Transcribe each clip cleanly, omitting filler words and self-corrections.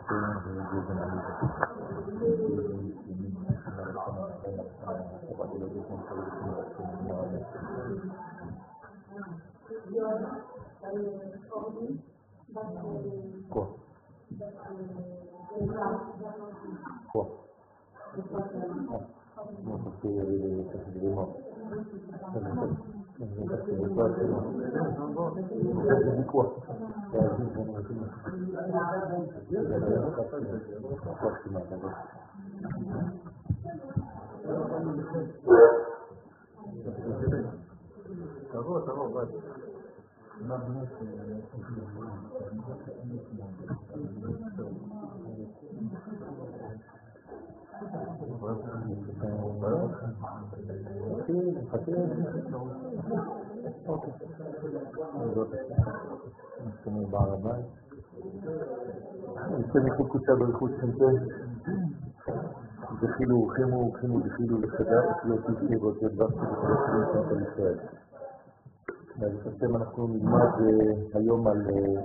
דחילו וחמו דחילו לחדר לא תשאירות ובאסו וחלקים של ישראל. בעצם אנחנו נלמד היום על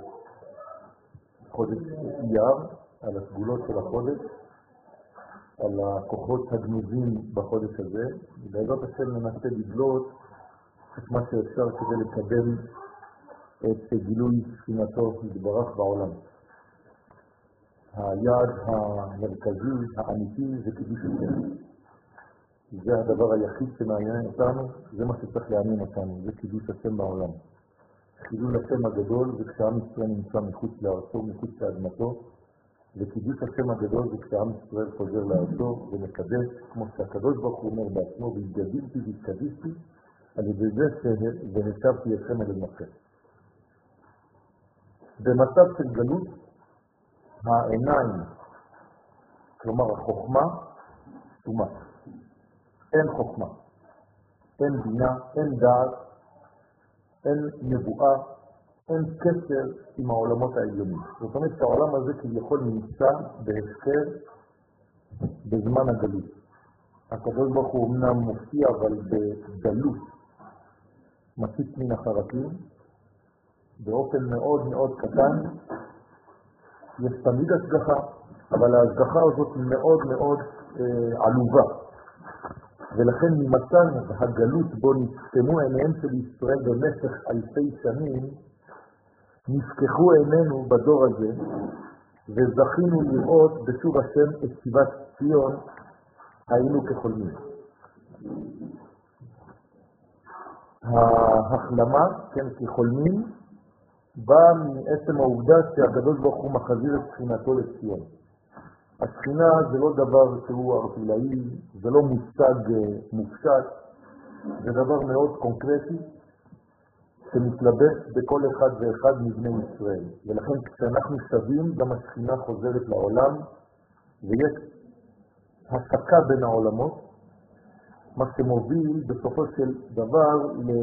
חודש אייר, על הסגולות של החודש, על הכוחות הגנוזים בחודש הזה, ובעזרת השם ננסה לגלות את מה שאפשר כדי לקדם את גילוי שכינתו יתברך בעולם. היעד המרכזי, האמיתי, זה קידוש השם. זה הדבר היחיד שמעניין אותנו, זה מה שצריך לעניין אותנו, זה קידוש השם בעולם. חילול השם הגדול זה כשעם ישראל נמצא מחוץ לארצו, מחוץ לאדמתו, וקידוש השם הגדול זה כשעם ישראל חוזר לארצו ומקדש, כמו שהקדוש ברוך הוא אומר בעצמו, והתגדלתי והתקדישתי, על ידי זה והשבתי אתכם אל המחר. במצב של גלות, העיניים, כלומר החוכמה, סתומה. אין חוכמה, אין בינה, אין דעת, אין נבואה, אין קשר עם העולמות העליונים. זאת אומרת שהעולם הזה כביכול נמצא בהפקר בזמן הגלות. הקדוש ברוך הוא אמנם מופיע אבל בגלות, מציץ מן החרקים, באופן מאוד מאוד קטן, יש תמיד השגחה, אבל ההשגחה הזאת מאוד מאוד עלובה. ולכן ממצן הגלות בו נסתמו עיניהם של ישראל במשך אלפי שנים, נפקחו עינינו בדור הזה, וזכינו לראות בשוב השם את שיבת ציון, היינו כחולמים. ההחלמה, כן, כחולמים, בא מעצם העובדה שהקדוש ברוך הוא מחזיר את שכינתו לציון. השכינה זה לא דבר שהוא ארטילאי, זה לא מושג מופשט, זה דבר מאוד קונקרטי שמתלבש בכל אחד ואחד מבני ישראל. ולכן כשאנחנו שווים, גם השכינה חוזרת לעולם, ויש השקה בין העולמות, מה שמוביל בסופו של דבר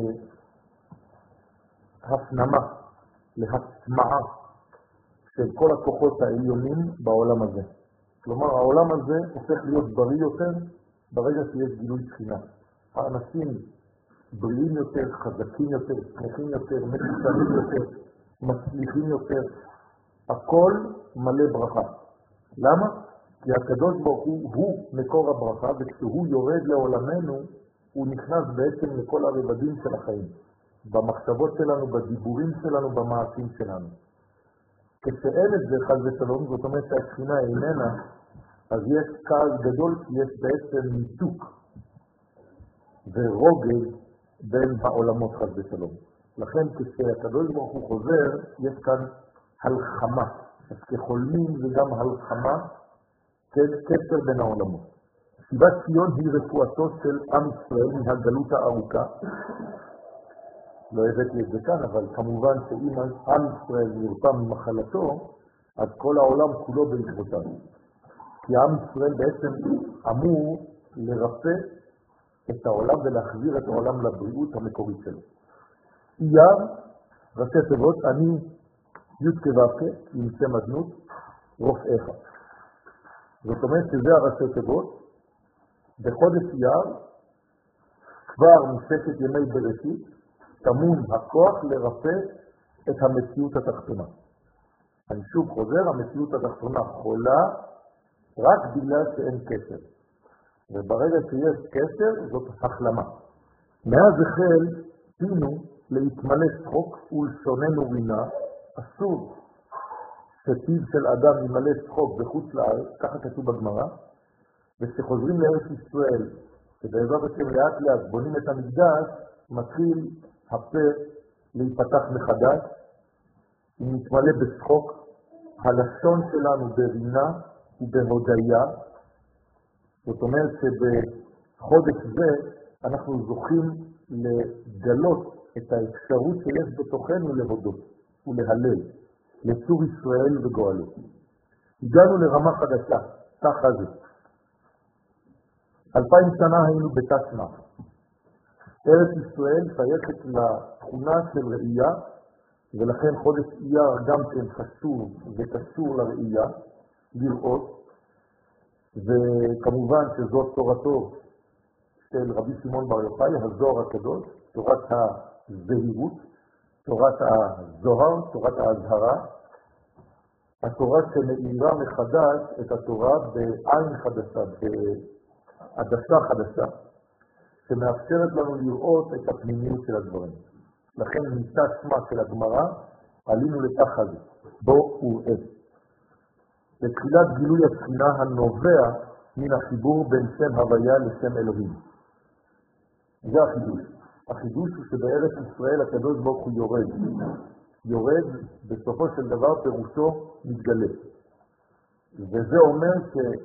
להפנמה, להצמעה של כל הכוחות העליונים בעולם הזה. כלומר, העולם הזה הופך להיות בריא יותר ברגע שיש גילוי שכינה. האנשים בריאים יותר, חזקים יותר, שמחים יותר, מצליחים יותר, מצליחים יותר. הכל מלא ברכה. למה? כי הקדוש ברוך הוא מקור הברכה, וכשהוא יורד לעולמנו, הוא נכנס בעצם לכל הרבדים של החיים. במחשבות שלנו, בדיבורים שלנו, במעשים שלנו. כשאין את זה חד ושלום, זאת אומרת שהשכינה איננה, אז יש כעס גדול כי יש בעצם ניתוק ורוגל בין העולמות חד ושלום. לכן כשהקדוש ברוך הוא חוזר, יש כאן הלחמה. אז כחולמים זה גם הלחמה, כן, קשר בין העולמות. שיבת ציון היא רפואתו של עם ישראל מהגלות הארוכה. לא הבאתי את זה כאן, אבל כמובן שאם עם ישראל נרפא ממחלתו, אז כל העולם כולו בעקבותיו. כי עם ישראל בעצם אמור לרפא את העולם ולהחזיר את העולם לבריאות המקורית שלו. אייר, ראשי תיבות, אני י' כו' עם שם אדנות, רופאיך. זאת אומרת שזה הראשי תיבות. בחודש אייר, כבר מספת ימי בראשית, תמון הכוח לרפא את המציאות התחתונה. אני שוב חוזר, המציאות התחתונה חולה רק בגלל שאין קשר. וברגע שיש קשר, זאת החלמה. מאז החל פינו להתמלא צחוק ולשוננו רינה, אסור שפיו של אדם ימלא צחוק בחוץ לארץ, ככה כתוב בגמרא, וכשחוזרים לארץ ישראל, שבעזרת השם לאט לאט בונים את המקדש, מתחיל הפה להיפתח מחדש, אם נתמלא בצחוק, הלשון שלנו ברינה ובהודיה, זאת אומרת שבחודש זה אנחנו זוכים לגלות את האפשרות שיש בתוכנו להודות ולהלל, לצור ישראל וגואלו. הגענו לרמה חדשה, תחת זה. 2000 שנה היינו בתשמע. ארץ ישראל שייכת לתכונה של ראייה, ולכן חודש אייר גם כן חשוב וקשור לראייה, לראות, וכמובן שזאת תורתו של רבי שמעון בר יוחאי, הזוהר הקדוש, תורת הזהירות, תורת הזוהר, תורת ההזהרה, התורה שמאירה מחדש את התורה בעין חדשה, בעדשה חדשה, שמאפשרת לנו לראות את הפנימיות של הדברים. לכן ניסה שמה של הגמרא, עלינו לתחת זה, בו וראה. לתחילת גילוי השכינה הנובע מן החיבור בין שם הוויה לשם אלוהים. זה החידוש. החידוש הוא שבארץ ישראל הקדוש ברוך הוא יורד. יורד בסופו של דבר פירושו מתגלה. וזה אומר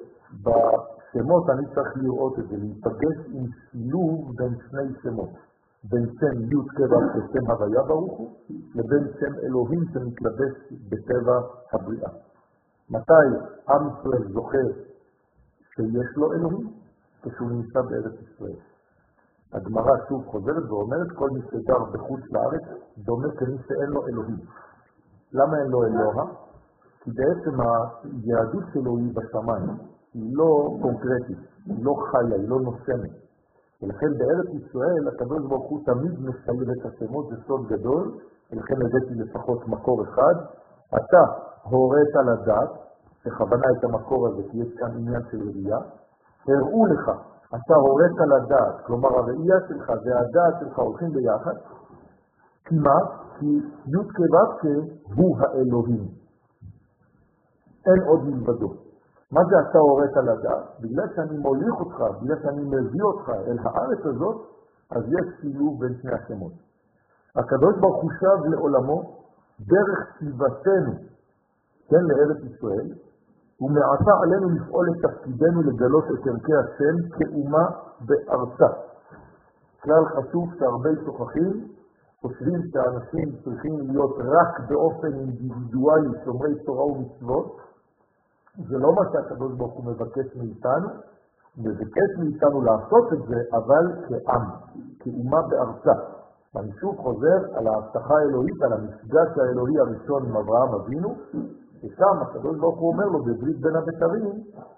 שבשמות אני צריך לראות את זה, להיפגש עם שילוב בין שני שמות. בין שם י' כבע ושם הוויה ברוך הוא, לבין שם אלוהים שמתלבש בטבע הבריאה. מתי עם ישראל זוכה שיש לו אלוהים? כשהוא נמצא בארץ ישראל. הגמרא שוב חוזרת ואומרת, כל מי שגר בחוץ לארץ דומה כמי שאין לו אלוהים. למה אין לו אלוה? כי בעצם היהדות שלו היא בשמיים, היא לא קונקרטית, היא לא חיה, היא לא נושמת. ולכן בארץ ישראל הקדוש ברוך הוא תמיד משלב את השמות, זה סוד גדול, ולכן הבאתי לפחות מקור אחד. אתה הורית לדעת, שכוונה את המקור הזה, כי יש כאן עניין של ראייה, הראו לך, אתה הורית לדעת, כלומר הראייה שלך והדעת שלך הולכים ביחד, כי מה? כי י' כו' הוא האלוהים. אין עוד מלבדו. מה זה אתה הורית לדעת? בגלל שאני מוליך אותך, בגלל שאני מביא אותך אל הארץ הזאת, אז יש שילוב בין שני השמות. הקדוש ברוך הוא שב לעולמו דרך שיבתנו, כן, לארץ ישראל, ומעתה עלינו לפעול את תפקידנו לגלות את ערכי השם כאומה בארצה. כלל חשוב שהרבה שוכחים, חושבים שהאנשים צריכים להיות רק באופן אינדיבידואלי, שומרי תורה ומצוות. זה לא מה שהקדוש ברוך הוא מבקש מאיתנו, מבקש מאיתנו לעשות את זה, אבל כעם, כאומה בארצה. אני שוב חוזר על ההבטחה האלוהית, על המפגש האלוהי הראשון עם אברהם אבינו, ושם הקדוש ברוך הוא אומר לו בברית בין הבתרים,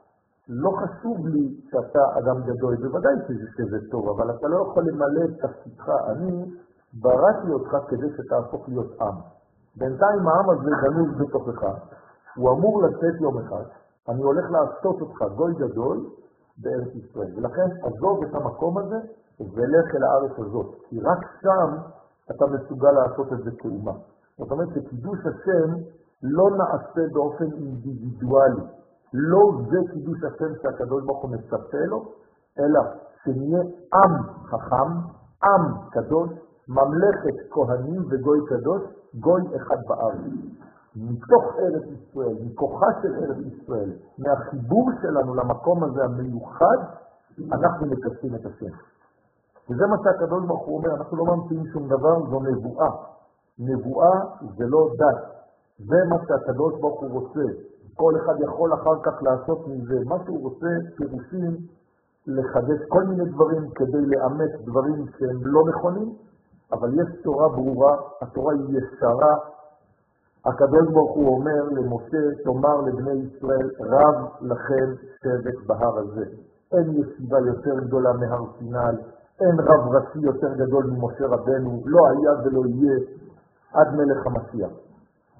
לא חשוב לי שאתה אדם גדול, בוודאי שזה טוב, אבל אתה לא יכול למלא את תפקידך, אני בראתי אותך כדי שתהפוך להיות עם. בינתיים העם הזה גנוז בתוכך, הוא אמור לצאת יום אחד, אני הולך לעשות אותך גוי גדול בארץ ישראל, ולכן עזוב את המקום הזה ולך אל הארץ הזאת, כי רק שם אתה מסוגל לעשות את זה כאומה. זאת אומרת שקידוש השם לא נעשה באופן אינדיבידואלי, לא זה קידוש השם שהקדוש ברוך הוא מצפה לו, אלא שנהיה עם חכם, עם קדוש, ממלכת כהנים וגוי קדוש, גוי אחד בארץ. מתוך ארץ ישראל, מכוחה של ארץ ישראל, מהחיבור שלנו למקום הזה המיוחד, אנחנו מקדשים את השם. וזה מה שהקדוש ברוך הוא אומר, אנחנו לא ממציאים שום דבר, זו נבואה. נבואה זה לא דת. זה מה שהקדוש ברוך הוא רוצה. כל אחד יכול אחר כך לעשות מזה מה שהוא רוצה, פירושים, לחדש כל מיני דברים כדי לאמץ דברים שהם לא נכונים, אבל יש תורה ברורה, התורה היא ישרה. הקדוש ברוך הוא אומר למשה, תאמר לבני ישראל, רב לכם שבט בהר הזה. אין ישיבה יותר גדולה מהר סיני, אין רב ראשי יותר גדול ממשה רבנו, לא היה ולא יהיה עד מלך המשיח.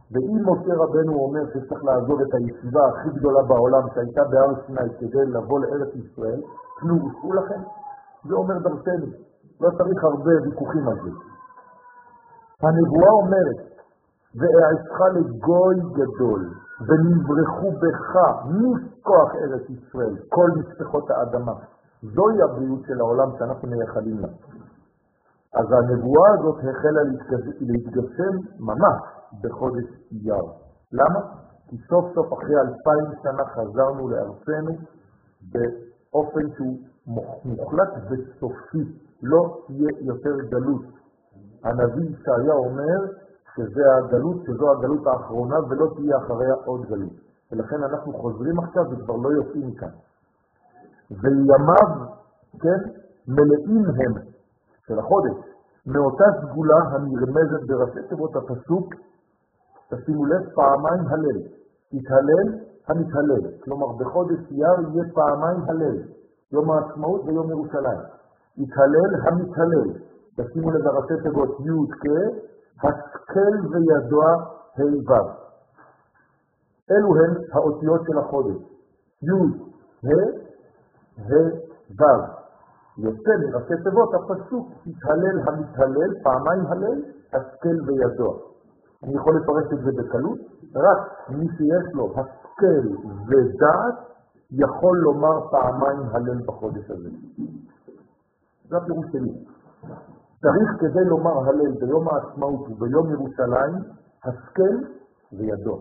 ואם משה רבנו אומר שצריך לעזוב את הישיבה הכי גדולה בעולם שהייתה בהר סיני כדי לבוא לארץ ישראל, תנו לכם, זה אומר דרשני, לא צריך הרבה ויכוחים על זה. הנבואה אומרת, ואעשך לגוי גדול, ונברחו בך מכוח ארץ ישראל, כל משפחות האדמה. זוהי הבריאות של העולם שאנחנו מייחלים לה. אז הנבואה הזאת החלה להתגשם ממש בחודש אייר. למה? כי סוף סוף אחרי 2000 שנה חזרנו לארצנו באופן שהוא מוחלט וסופי. לא תהיה יותר גלות. הנביא ישעיה אומר שזו הגלות האחרונה ולא תהיה אחריה עוד גלות. ולכן אנחנו חוזרים עכשיו וכבר לא יוצאים כאן. וימיו, כן, מלאים הם של החודש, מאותה סגולה הנרמזת בראשי תיבות הפסוק, תשימו לב, פעמיים הלל. יתהלל המתהלל. כלומר, בחודש אייר יהיה פעמיים הלל. יום העצמאות ויום ירושלים. יתהלל המתהלל. תשימו לב בראשי תיבות י' כ', השכל וידוע ה' ו'. אלו הן האותיות של החודש. י' ה' ו'. יוצא מראשי תיבות הפסוק, יתהלל המתהלל, פעמיים הלל, השכל וידוע. אני יכול לפרש את זה בקלות, רק מי שיש לו השכל ודעת יכול לומר פעמיים הלל בחודש הזה. זה הפירוש שלי. צריך כדי לומר הלל ביום העצמאות וביום ירושלים, השכל וידוע.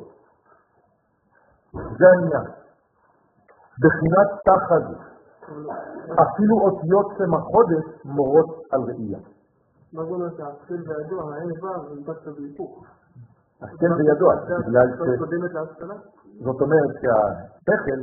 זה העניין. בחינת תחת אפילו אותיות שם החודש מורות על ראייה. מה זאת אומרת שהשכל וידוע, העבר, הם דווקא בהיפוך? השכל וידוע, בגלל זאת אומרת שהשכל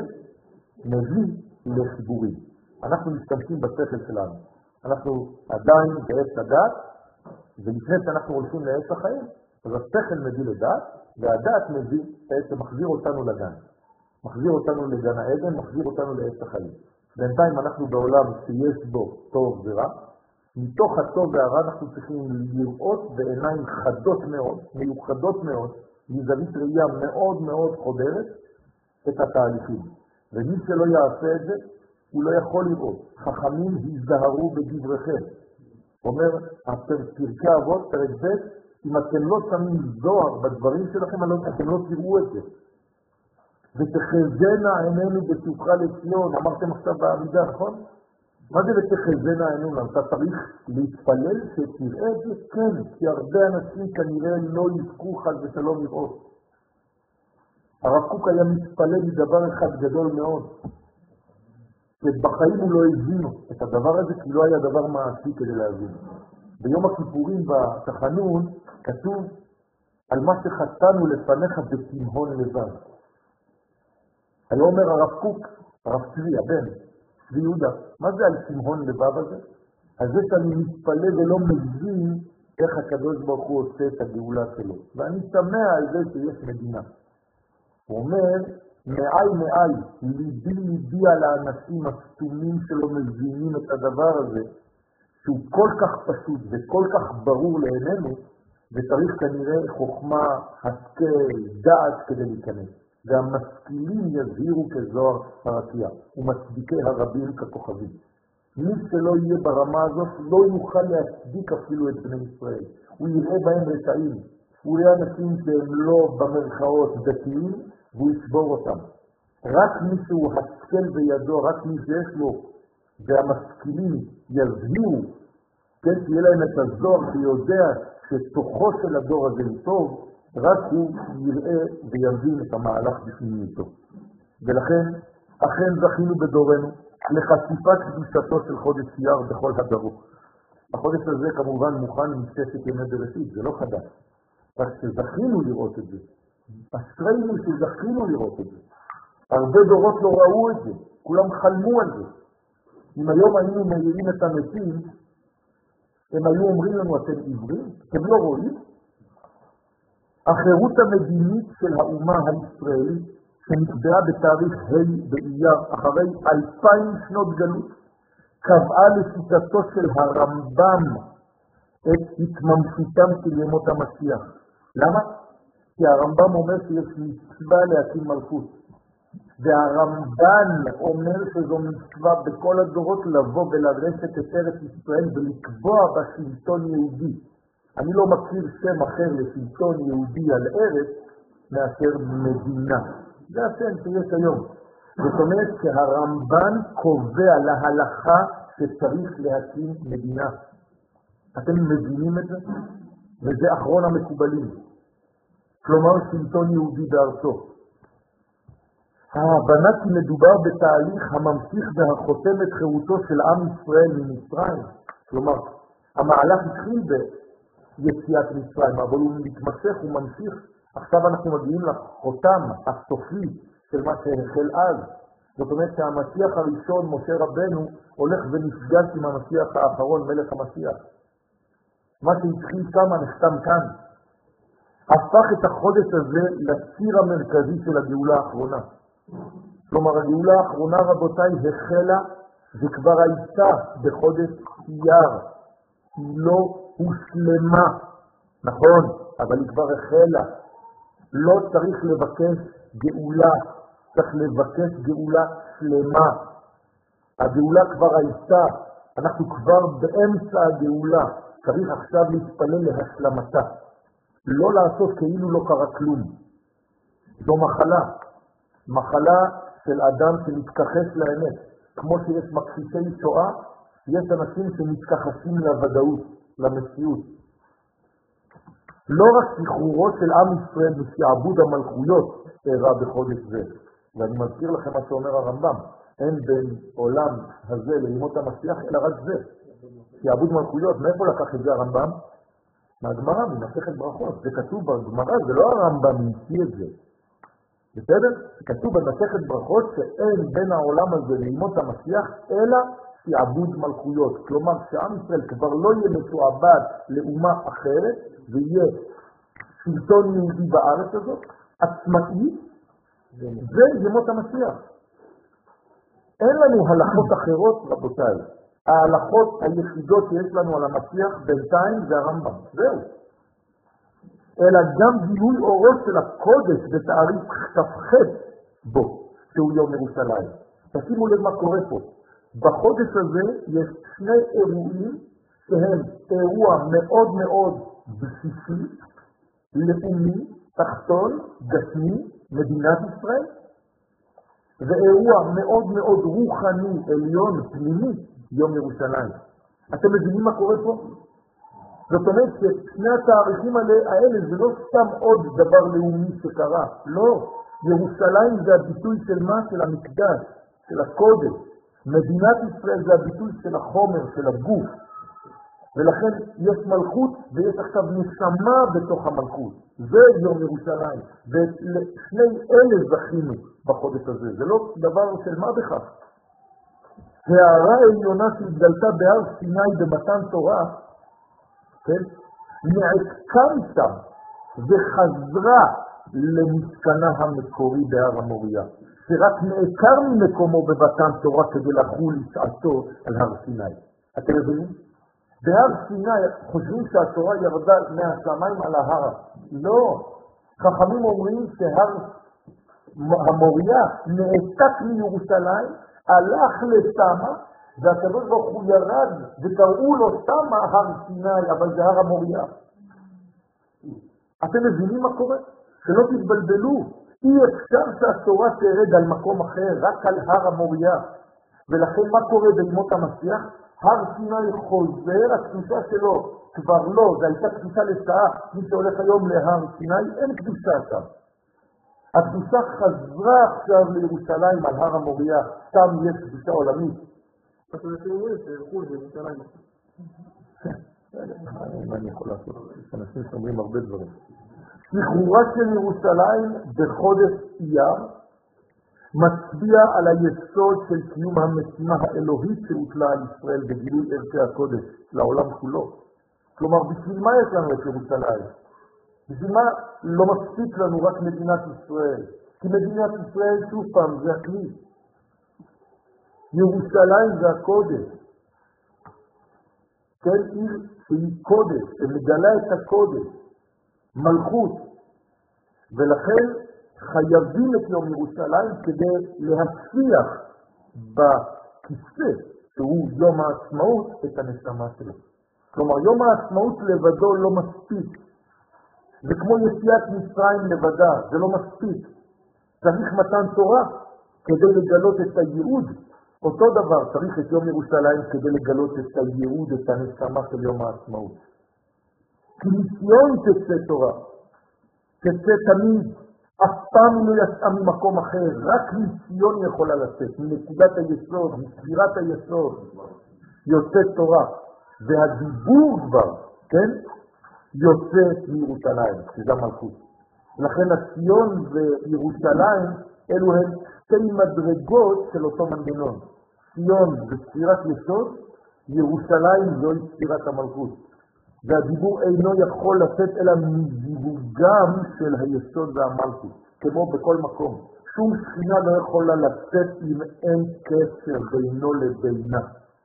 מביא לחיבורים. אנחנו משתמשים בשכל שלנו. אנחנו עדיין בעץ הדת, ולפני שאנחנו הולכים לעץ החיים, אז השכל מביא לדת, והדת מביא, בעצם מחזיר אותנו לגן. מחזיר אותנו לגן העדן, מחזיר אותנו לעץ החיים. בינתיים אנחנו בעולם שיש בו טוב ורע, מתוך הטוב והרע אנחנו צריכים לראות בעיניים חדות מאוד, מיוחדות מאוד, מזווית ראייה מאוד מאוד חודרת את התהליכים. ומי שלא יעשה את זה, הוא לא יכול לראות. חכמים היזהרו בדבריכם. אומר, פרקי אבות, פרק ב', אם אתם לא שמים זוהר בדברים שלכם, אתם לא תראו את זה. ותחזנה עינינו בשובך לציון, אמרתם עכשיו בעמידה, נכון? מה זה ותחזנה עינינו? אתה צריך להתפלל שתראה את זה? כן, כי הרבה אנשים כנראה לא יזכו חד ושלום לראות. הרב קוק היה מתפלל מדבר אחד גדול מאוד. שבחיים הוא לא הבינו את הדבר הזה, כי לא היה דבר מעשי כדי להבין. ביום הכיפורים בתחנון כתוב על מה שחטאנו לפניך בתימהון לבד. היה אומר הרב קוק, הרב צבי, הבן, צבי יהודה, מה זה על תימהון לבד הזה? אז זה שאני מתפלל ולא מבין איך הקדוש ברוך הוא עושה את הגאולה שלו. ואני שמע על זה שיש מדינה. הוא אומר, מעי, ליבי על האנשים הסתומים שלא מבינים את הדבר הזה, שהוא כל כך פשוט וכל כך ברור לעינינו, וצריך כנראה חוכמה, השכל, דעת כדי להיכנס. והמשכילים יזהירו כזוהר הרקיע, ומצדיקי הרבים ככוכבים. מי שלא יהיה ברמה הזאת לא יוכל להצדיק אפילו את בני ישראל. הוא יראה בהם רשעים, הוא יראה אנשים שהם לא במרכאות דתיים, והוא ישבור אותם. רק מי שהוא השכל בידו, רק מי שיש לו, והמשכילים יזהירו, כן, תהיה להם את הזוהר שיודע שתוכו של הדור הזה הוא טוב, רק הוא יראה ויבין את המהלך בפנימיותו. ולכן, אכן זכינו בדורנו לחשיפת קדושתו של חודש אייר בכל הדרו. החודש הזה כמובן מוכן עם ששת ימי בראשית, זה לא חדש. רק שזכינו לראות את זה. אשרינו שזכינו לראות את זה. הרבה דורות לא ראו את זה, כולם חלמו על זה. אם היום היינו מעירים את המתים, הם היו אומרים לנו, אתם עיוורים? אתם לא רואים? החירות המדינית של האומה הישראלית, שנקבעה בתאריך ה' באייר, אחרי 2000 שנות גלות, קבעה לשיטתו של הרמב"ם את התממשותם של ימות המשיח. למה? כי הרמב"ם אומר שיש מצווה להקים מלכות. והרמב"ן אומר שזו מצווה בכל הדורות לבוא ולרשת את ארץ ישראל ולקבוע בשלטון יהודי. אני לא מכיר שם אחר לשלטון יהודי על ארץ מאשר מדינה. זה השם שיש היום. זאת אומרת שהרמב"ן קובע להלכה שצריך להקים מדינה. אתם מבינים את זה? וזה אחרון המקובלים. כלומר שלטון יהודי בארצו. ההבנה כי מדובר בתהליך הממשיך והחותם את חירותו של עם ישראל ממצרים. כלומר, המהלך התחיל ביציאת מצרים, אבל הוא מתמשך, הוא ממשיך. עכשיו אנחנו מגיעים לחותם הסופי של מה שהחל אז. זאת אומרת שהמשיח הראשון, משה רבנו, הולך ונפגש עם המשיח האחרון, מלך המשיח. מה שהתחיל שם נחתם כאן. הפך את החודש הזה לציר המרכזי של הגאולה האחרונה. כלומר, הגאולה האחרונה, רבותיי, החלה וכבר הייתה בחודש אייר. היא לא הושלמה, נכון, אבל היא כבר החלה. לא צריך לבקש גאולה, צריך לבקש גאולה שלמה. הגאולה כבר הייתה, אנחנו כבר באמצע הגאולה, צריך עכשיו להתפלל להשלמתה. לא לעשות כאילו לא קרה כלום. זו מחלה של אדם שמתכחש לאמת. כמו שיש מכחישי שואה, יש אנשים שמתכחשים לוודאות, למציאות. לא רק שחרורו של עם ישראל משעבוד המלכויות אירע בחודש זה. ואני מזכיר לכם מה שאומר הרמב"ם, אין בין עולם הזה לימות המשיח אלא רק זה. שעבוד מלכויות, מאיפה לקח את זה הרמב"ם? מהגמרא, ממסכת ברכות. זה כתוב בגמרא, זה לא הרמב"ם המציא את זה. בסדר? כתוב במסכת ברכות שאין בין העולם הזה לימות המשיח אלא שעבוד מלכויות. כלומר שעם ישראל כבר לא יהיה משועבד לאומה אחרת ויהיה שלטון יהודי בארץ הזאת, עצמאי, זה ימות המשיח. אין לנו הלכות אחרות, רבותיי. ההלכות היחידות שיש לנו על המשיח בינתיים זה הרמב"ם. זהו. אלא גם גילוי אורו של הקודש בתאריך כ"ח בו, שהוא יום ירושלים. תשימו לב מה קורה פה. בחודש הזה יש שני אירועים שהם אירוע מאוד מאוד בסיסי, לאומי, תחתון, גשמי, מדינת ישראל, ואירוע מאוד מאוד רוחני, עליון, פנימי, יום ירושלים. אתם מבינים מה קורה פה? זאת אומרת ששני התאריכים האלה זה לא סתם עוד דבר לאומי שקרה. לא. ירושלים זה הביטוי של מה? של המקדש, של הקודש. מדינת ישראל זה הביטוי של החומר, של הגוף. ולכן יש מלכות ויש עכשיו נשמה בתוך המלכות. זה יום ירושלים. ושני אלה זכינו בחודש הזה. זה לא דבר של מה בכך. וההערה העליונה שהתגלתה בהר סיני במתן תורה, כן? נעקמת וחזרה למשכנה המקורי בהר המוריה, שרק נעקר ממקומו במתן תורה כדי לחול לשעתו על הר סיני. אתם מבינים? בהר סיני חושבים שהתורה ירדה מהשמיים על ההר. לא. חכמים אומרים שהר המוריה נעתק מירושלים, הלך לסמה, והקדוש ברוך הוא ירד וקראו לו סמה הר סיני, אבל זה הר המוריה. אתם מבינים מה קורה? שלא תתבלבלו. אי אפשר שהתורה תרד על מקום אחר, רק על הר המוריה. ולכן מה קורה בימות המשיח? הר סיני חוזר, הקדושה שלו כבר לא, זה הייתה קדושה לשעה. מי שהולך היום להר סיני, אין קדושה שם. הקדושה חזרה עכשיו לירושלים על הר המוריה, שם יש קדושה עולמית. אז אנשים אומרים שילכו לירושלים. מה אני יכול לעשות? אנשים שאומרים הרבה דברים. שחרורה של ירושלים בחודש אייר מצביע על היסוד של קיום המשימה האלוהית שהוטלה על ישראל בגילוי ערכי הקודש לעולם כולו. כלומר, בשביל מה יש לנו את ירושלים? בשביל מה לא מספיק לנו רק מדינת ישראל? כי מדינת ישראל, שוב פעם, זה הכלי. ירושלים זה הקודש. כן, עיר שהיא קודש, שמגלה את הקודש. מלכות. ולכן חייבים את יום ירושלים כדי להצליח בכיסא, שהוא יום העצמאות, את הנשמה שלו. כלומר, יום העצמאות לבדו לא מספיק. זה כמו יציאת מצרים לבדה, זה לא מספיק. צריך מתן תורה כדי לגלות את הייעוד. אותו דבר צריך את יום ירושלים כדי לגלות את הייעוד, את הנשמה של יום העצמאות. כי מציון תצא תורה, תצא תמיד, אף פעם לא יצאה ממקום אחר, רק מציון יכולה לצאת, מנקודת היסוד, מסבירת היסוד, יוצאת תורה. והדיבור כבר, כן, יוצא מירושלים, שזה המלכות. לכן הציון וירושלים אלו הן שתי מדרגות של אותו מנגנון. ציון זה ספירת יסוד, ירושלים זוהי ספירת המלכות. והדיבור אינו יכול לצאת אלא מזיווגם של היסוד והמלכות, כמו בכל מקום. שום שכינה לא יכולה לצאת אם אין קשר בינו לבינה.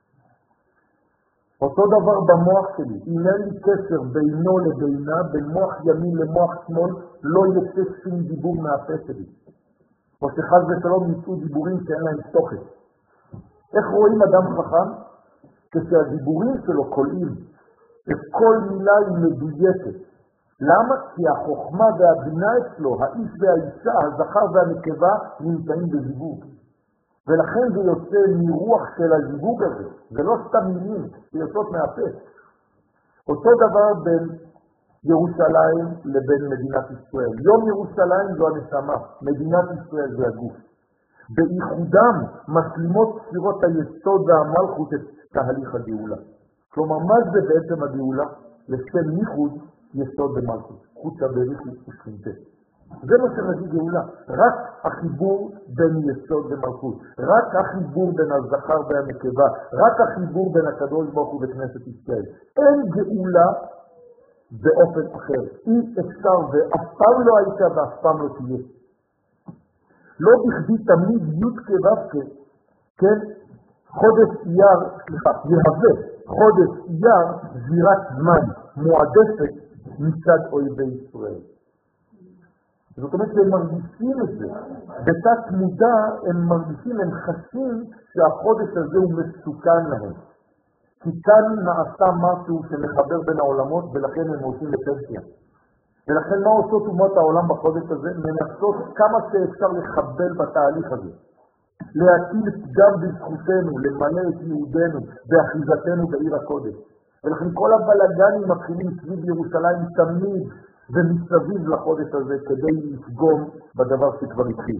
אותו דבר במוח שלי, אם אין לי קשר בינו לבינה, בין מוח ימין למוח שמאל, לא יצא שום דיבור מהפה שלי. או שחז ושלום יצאו דיבורים שאין להם תוכן. איך רואים אדם חכם? כשהדיבורים שלו קולעים, וכל מילה היא מדויקת. למה? כי החוכמה והבינה אצלו, האיש והאישה, הזכר והנקבה, נמצאים בזיווג. ולכן זה יוצא מרוח של הזיווג הזה. זה לא סתם מילים, זה יוצאות מהפה. אותו דבר בין ירושלים לבין מדינת ישראל. יום ירושלים זו הנשמה, מדינת ישראל זה הגוף. בייחודם משלימות ספירות היסוד והמלכות את תהליך הגאולה. כלומר, מה זה בעצם הגאולה? לשם ייחוד יסוד ומלכות, חוצה בריחי ושכינתה. זה מה שנגיד גאולה, רק החיבור בין יסוד ומלכות, רק החיבור בין הזכר והנקבה, רק החיבור בין הקדוש ברוך הוא וכנסת ישראל. אין גאולה באופן אחר, אי אפשר ואף פעם לא הייתה ואף פעם לא תהיה. לא בכדי תמיד י' כו' כן, חודש אייר, יהווה חודש אייר זירת זמן מועדפת מצד אויבי ישראל. זאת אומרת שהם מרגישים את זה. בתת מודע הם מרגישים, הם חשים שהחודש הזה הוא מסוכן להם. כי כאן נעשה משהו שמחבר בין העולמות ולכן הם עושים לפנסיה. ולכן מה עושות אומות העולם בחודש הזה? מנסות כמה שאפשר לחבל בתהליך הזה. להטיל פגם בזכותנו, למלא את יהודנו באחיזתנו בעיר הקודש. ולכן כל הבלגנים מתחילים סביב ירושלים תמיד ומסביב לחודש הזה כדי לפגום בדבר שכבר התחיל.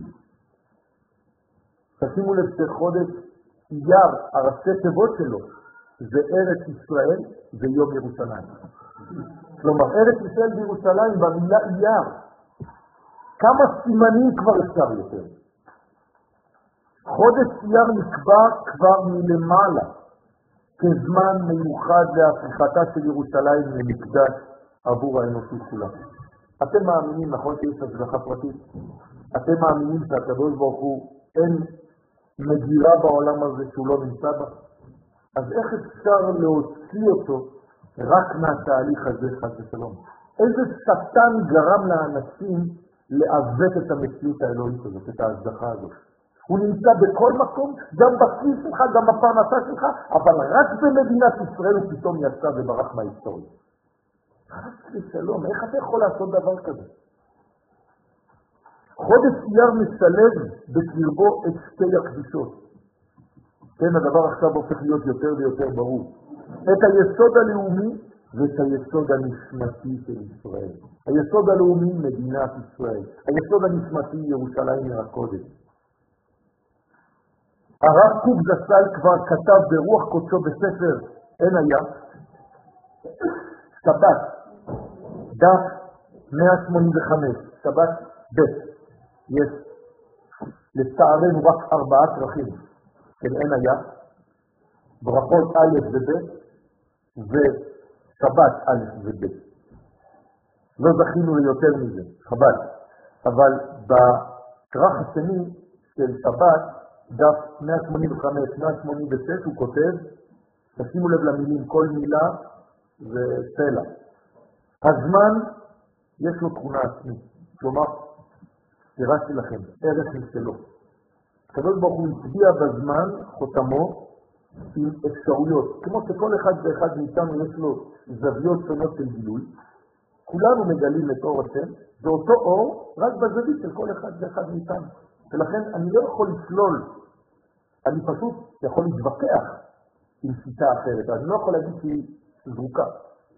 תשימו לב שחודש אייר, הראשי תיבות שלו, זה ארץ ישראל ויום ירושלים. כלומר, ארץ ישראל וירושלים במילה אייר. כמה סימנים כבר אפשר יותר? חודש אייר נקבע כבר מלמעלה, כזמן מיוחד להפיכתה של ירושלים למקדש עבור האנושות כולה. אתם מאמינים, נכון שיש השגחה פרטית? אתם מאמינים שהקדוש ברוך הוא אין מגירה בעולם הזה שהוא לא נמצא בה? אז איך אפשר להוציא אותו רק מהתהליך הזה חס ושלום? איזה שטן גרם לאנשים לעוות את המציאות האלוהית הזאת, את ההשגחה הזאת? הוא נמצא בכל מקום, גם בכיס שלך, גם בפרנסה שלך, אבל רק במדינת ישראל הוא פתאום יצא וברח מההיסטוריה. חס ושלום, איך אתה יכול לעשות דבר כזה? חודש אייר משלב בקרבו את שתי הקדושות. כן, הדבר עכשיו הופך להיות יותר ויותר ברור. את היסוד הלאומי ואת היסוד הנשמתי של ישראל. היסוד הלאומי מדינת ישראל. היסוד הנשמתי ירושלים הקודש. הרב קוק זצ"ל כבר כתב ברוח קודשו בספר אין היה, שבת, דף 185, שבת ב', יש לצערנו רק 4 כרכים של אין היה, ברכות א' וב' ושבת א' וב'. לא זכינו ליותר מזה, חבל. אבל בכרך השני של שבת, דף 185, 186, הוא כותב, תשימו לב למילים, כל מילה זה סלע. הזמן יש לו תכונה עצמית. כלומר, פירשתי לכם, ערך משלו. הקדוש ברוך הוא הצביע בזמן חותמו עם אפשרויות. כמו שכל אחד ואחד מאיתנו יש לו זוויות שונות של גילוי, כולנו מגלים את אור השם, זה אותו אור רק בזווית של כל אחד ואחד מאיתנו. ולכן אני לא יכול לשלול, אני פשוט יכול להתווכח עם שיטה אחרת, אני לא יכול להגיד שהיא זרוקה.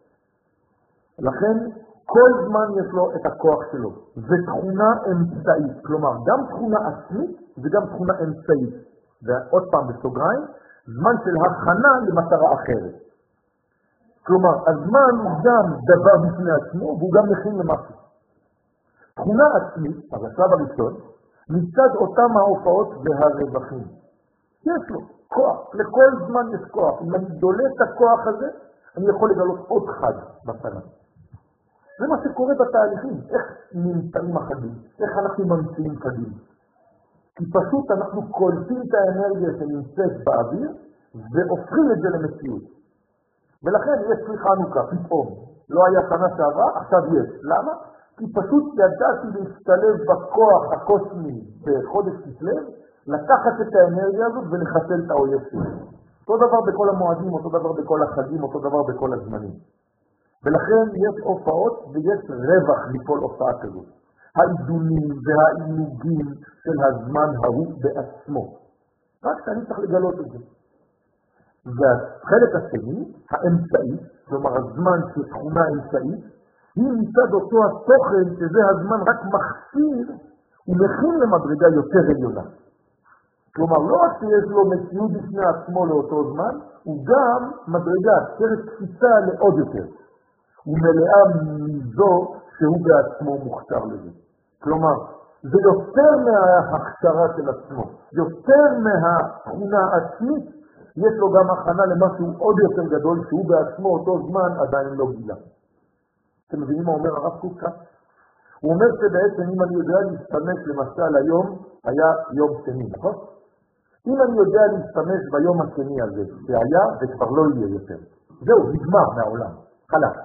לכן כל זמן יש לו את הכוח שלו. זה תכונה אמצעית, כלומר גם תכונה עצמית וגם תכונה אמצעית. ועוד פעם בסוגריים, זמן של הכנה למטרה אחרת. כלומר, הזמן הוא גם דבר בפני עצמו והוא גם מכין למשהו. תכונה עצמית, השלב הראשון, מצד אותם ההופעות והרווחים. יש לו כוח, לכל זמן יש כוח. אם אני דולה את הכוח הזה, אני יכול לגלות עוד חד בשנה. זה מה שקורה בתהליכים, איך נמצאים החגים, איך אנחנו ממציאים חגים. כי פשוט אנחנו קולטים את האנרגיה שנמצאת באוויר, והופכים את זה למציאות. ולכן יש לי חנוכה, פתאום. לא היה שנה שעברה, עכשיו יש. למה? כי פשוט ידעתי להשתלב בכוח הקוסמי בחודש כסלו, לקחת את האנרגיה הזאת ולחסל את האויב שלי. אותו דבר בכל המועדים, אותו דבר בכל החגים, אותו דבר בכל הזמנים. ולכן יש הופעות ויש רווח מכל הופעה כזאת. העידונים והעינוגים של הזמן ההוא בעצמו. רק שאני צריך לגלות את זה. והחלק השני, האמצעי, כלומר הזמן שתכונה אמצעית, היא מצד אותו התוכן שזה הזמן רק מחסיר ומכין למדרגה יותר עליונה. כלומר, לא רק שיש לו מציאות בפני עצמו לאותו זמן, הוא גם מדרגה, סרט תפיסה לעוד יותר. הוא מלאה מזו שהוא בעצמו מוכשר לזה. כלומר, זה יותר מההכשרה של עצמו, יותר מהתכונה העצמית, יש לו גם הכנה למשהו עוד יותר גדול, שהוא בעצמו אותו זמן עדיין לא גילה. אתם מבינים מה אומר הרב קוק כאן? הוא אומר שבעצם אם אני יודע להשתמש למשל היום, היה יום שני, נכון? אם אני יודע להשתמש ביום השני הזה, שהיה וכבר לא יהיה יותר. זהו, נגמר מהעולם, חלק.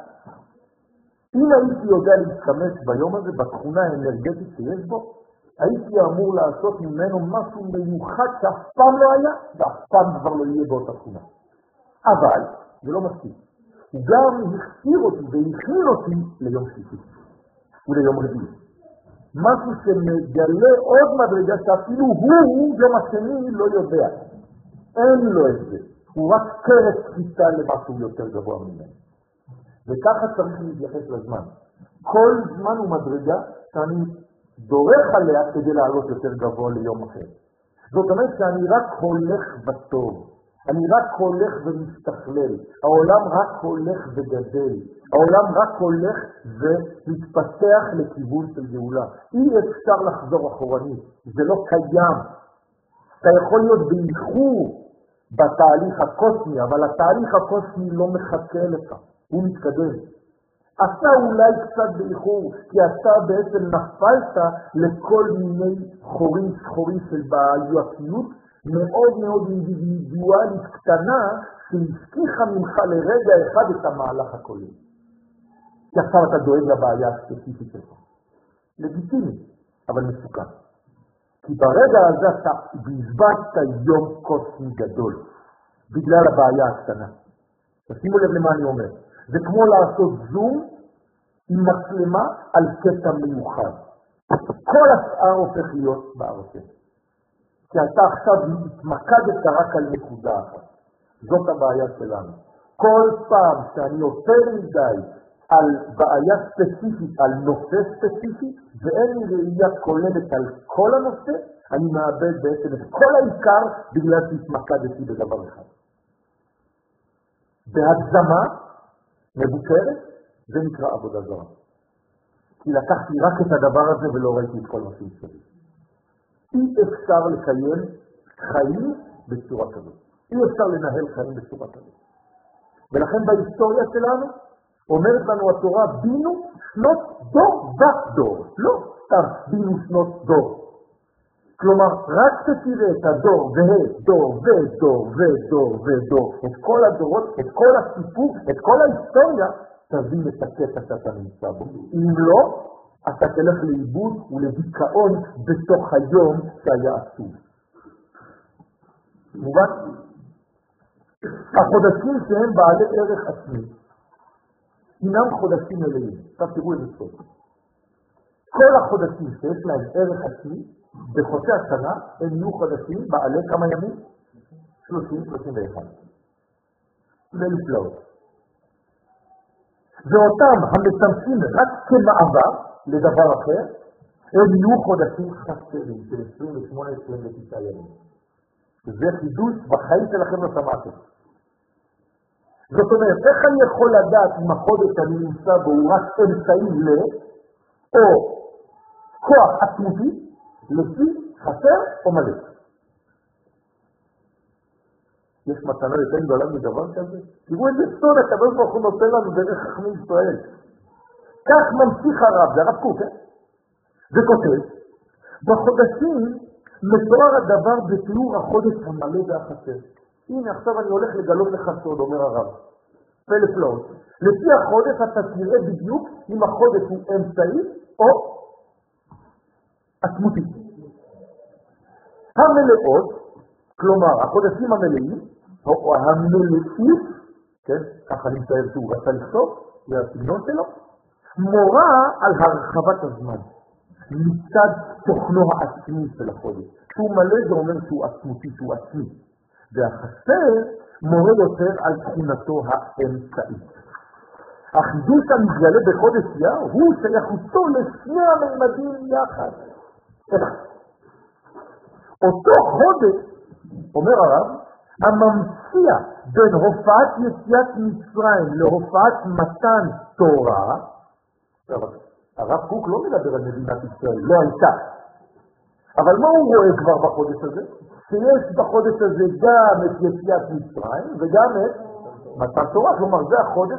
אם הייתי יודע להשתמש ביום הזה, בתכונה האנרגטית שיש בו, הייתי אמור לעשות ממנו משהו מיוחד שאף פעם לא היה, ואף פעם כבר לא יהיה באותה תכונה. אבל, זה לא מספיק. הוא גם הכיר אותי והכין אותי ליום שלישי, וליום רביעי. משהו שמגלה עוד מדרגה שאפילו הוא, יום השני, לא יודע. אין לו את זה. הוא רק קרס תפיסה למשהו יותר גבוה ממנו. וככה צריך להתייחס לזמן. כל זמן הוא מדרגה שאני דורך עליה כדי לעלות יותר גבוה ליום אחר. זאת אומרת שאני רק הולך בטוב. אני רק הולך ומסתכלל. העולם רק הולך וגדל. העולם רק הולך ומתפתח לכיוון של גאולה. אי אפשר לחזור אחורנית. זה לא קיים. אתה יכול להיות באיחור בתהליך הקוסמי, אבל התהליך הקוסמי לא מחכה לך. הוא מתקדם. אתה אולי קצת באיחור, כי אתה בעצם נפלת לכל מיני חורים שחורים של בעייתיות, מאוד מאוד אינדיבידואלית קטנה, שהשכיחה ממך לרגע אחד את המהלך הכולל. כי עכשיו אתה דואג לבעיה הספציפית שלך. לגיטימי, אבל מסוכן. כי ברגע הזה אתה בזבזת יום קוסמי גדול, בגלל הבעיה הקטנה. תשימו לב למה אני אומר. זה כמו לעשות זום עם מצלמה על קטע מיוחד. כל השאר הופך להיות בערפל. כי אתה עכשיו מתמקדת רק על נקודה אחת. זאת הבעיה שלנו. כל פעם שאני יותר מדי על בעיה ספציפית, על נושא ספציפי, ואין לי ראייה כוללת על כל הנושא, אני מאבד בעצם את כל העיקר בגלל שהתמקדתי בדבר אחד. בהגזמה מבוקרת, זה נקרא עבודה זרה. כי לקחתי רק את הדבר הזה ולא ראיתי את כל מה שצריך. אי אפשר לקיים חיים בצורה כזאת. אי אפשר לנהל חיים בצורה כזאת. ולכן בהיסטוריה שלנו אומרת לנו התורה, בינו שנות דור ודור. לא סתם בינו שנות דור. כלומר, רק שתראה את הדור ודור ודור ודור ודור, את כל הדורות, את כל הסיפור, את כל ההיסטוריה, תבין את הקטע שאתה נמצא בו. אם לא, אתה תלך לאיבוד ולדיכאון בתוך היום שהיה עצוב. מובן? החודשים שהם בעלי ערך עצמי, אינם חודשים מלאים. עכשיו תראו איזה סוף. כל החודשים שיש להם ערך עצמי, בחודשי השנה, הם יהיו חודשים בעלי כמה ימים? 30-31. זה נפלאות. ואותם המשמשים רק כמעבר לדבר אחר, הם יהיו חודשים חסרים של 28-29 ימים. זה חידוש בחיים שלכם לא שמעתם. זאת אומרת, איך אני יכול לדעת אם החודש אני נמצא בו הוא רק אמצעי או כוח עצמותי, לפי חסר או מלא? יש מתנה יותר גדולה מדבר כזה? תראו איזה סוד הקדוש ברוך הוא נותן לנו דרך חכמי ישראל. כך ממשיך הרב, זה הרב קוק, וכותב, בחודשים מתואר הדבר בתיאור החודש המלא והחסר. הנה עכשיו אני הולך לגלות לך סוד, אומר הרב. פלפלאות. לפי החודש אתה תראה בדיוק אם החודש הוא אמצעי או עצמותי. המלאות, כלומר החודשים המלאים, או המלאים, כן, ככה אני מתאר שהוא רצה לכתוב, זה הסגנון שלו, מורה על הרחבת הזמן, מצד תוכנו העצמי של החודש. כשהוא מלא זה אומר שהוא עצמותי, שהוא עצמי. והחסר מורה יותר על תכונתו האמצעית. החידוש המתגלה בחודש אייר הוא שייכותו לשני הממדים יחד. אותו חודש, אומר הרב, הממציע בין הופעת יציאת מצרים להופעת מתן תורה, הרב קוק לא מדבר על מדינת ישראל, לא הייתה. אבל מה הוא רואה כבר בחודש הזה? שיש בחודש הזה גם את יציאת מצרים וגם את מתן תורה, כלומר זה החודש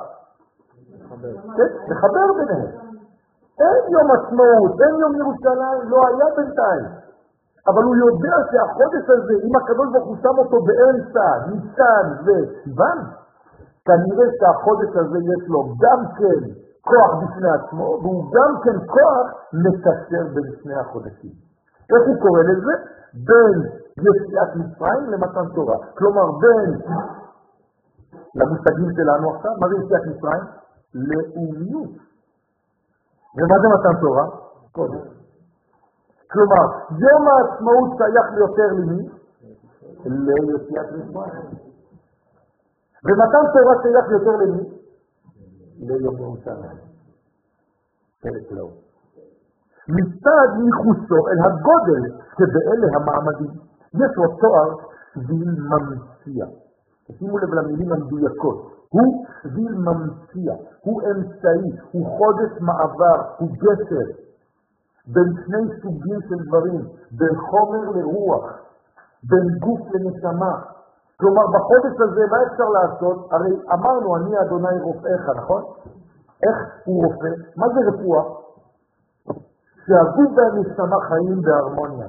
מחבר ביניהם. אין יום עצמאות, אין יום ירושלים, לא היה בינתיים. אבל הוא יודע שהחודש הזה, אם הקדוש ברוך הוא שם אותו באמצע, ניסן וסיוון, כנראה שהחודש הזה יש לו גם כן כוח בפני עצמו, והוא גם כן כוח מקשר בין שני החודשים. איך הוא קורא לזה? בין יציאת מצרים למתן תורה. כלומר, בין למושגים שלנו עכשיו, מה זה יציאת מצרים? לאומיות. ומה זה מתן תורה? קודם. כלומר, יום העצמאות שייך ליותר למי? ליציאת מצרים. ומתן תורה שייך יותר למי? ליום ירושלים. פרק לא. מצד ייחוסו אל הגודל שבאלה המעמדים. יש לו תואר שביל ממציע. תשימו לב למילים המדויקות. הוא שביל ממציע, הוא אמצעי, הוא חודש מעבר, הוא גשר. בין שני סוגים של דברים, בין חומר לרוח, בין גוף לנשמה. כלומר, בחודש הזה מה אפשר לעשות? הרי אמרנו, אני אדוני רופאיך, נכון? איך הוא רופא? מה זה רפואה? שהגוף והנשמה חיים בהרמוניה.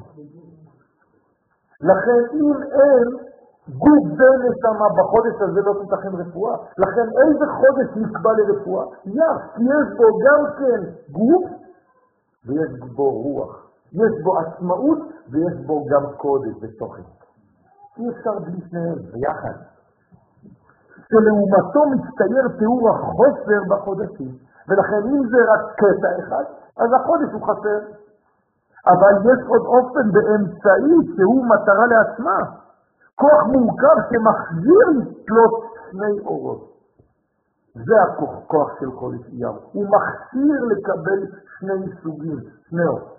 לכן אם אין גוף ונשמה בחודש הזה לא תתכן רפואה. לכן איזה חודש נקבע לרפואה? כי יש בו גם כן גוף ויש בו רוח. יש בו עצמאות ויש בו גם קודש ותוכן. אי אפשר בלי שניהם ביחד. שלעומתו מצטייר תיאור החוסר בחודשים. ולכן אם זה רק קטע אחד, אז החודש הוא חסר. אבל יש עוד אופן באמצעי שהוא מטרה לעצמה. כוח מורכב שמחזיר לתלות שני אורות. זה הכוח של חודש אייר. הוא מחזיר לקבל שני סוגים, שני אורות.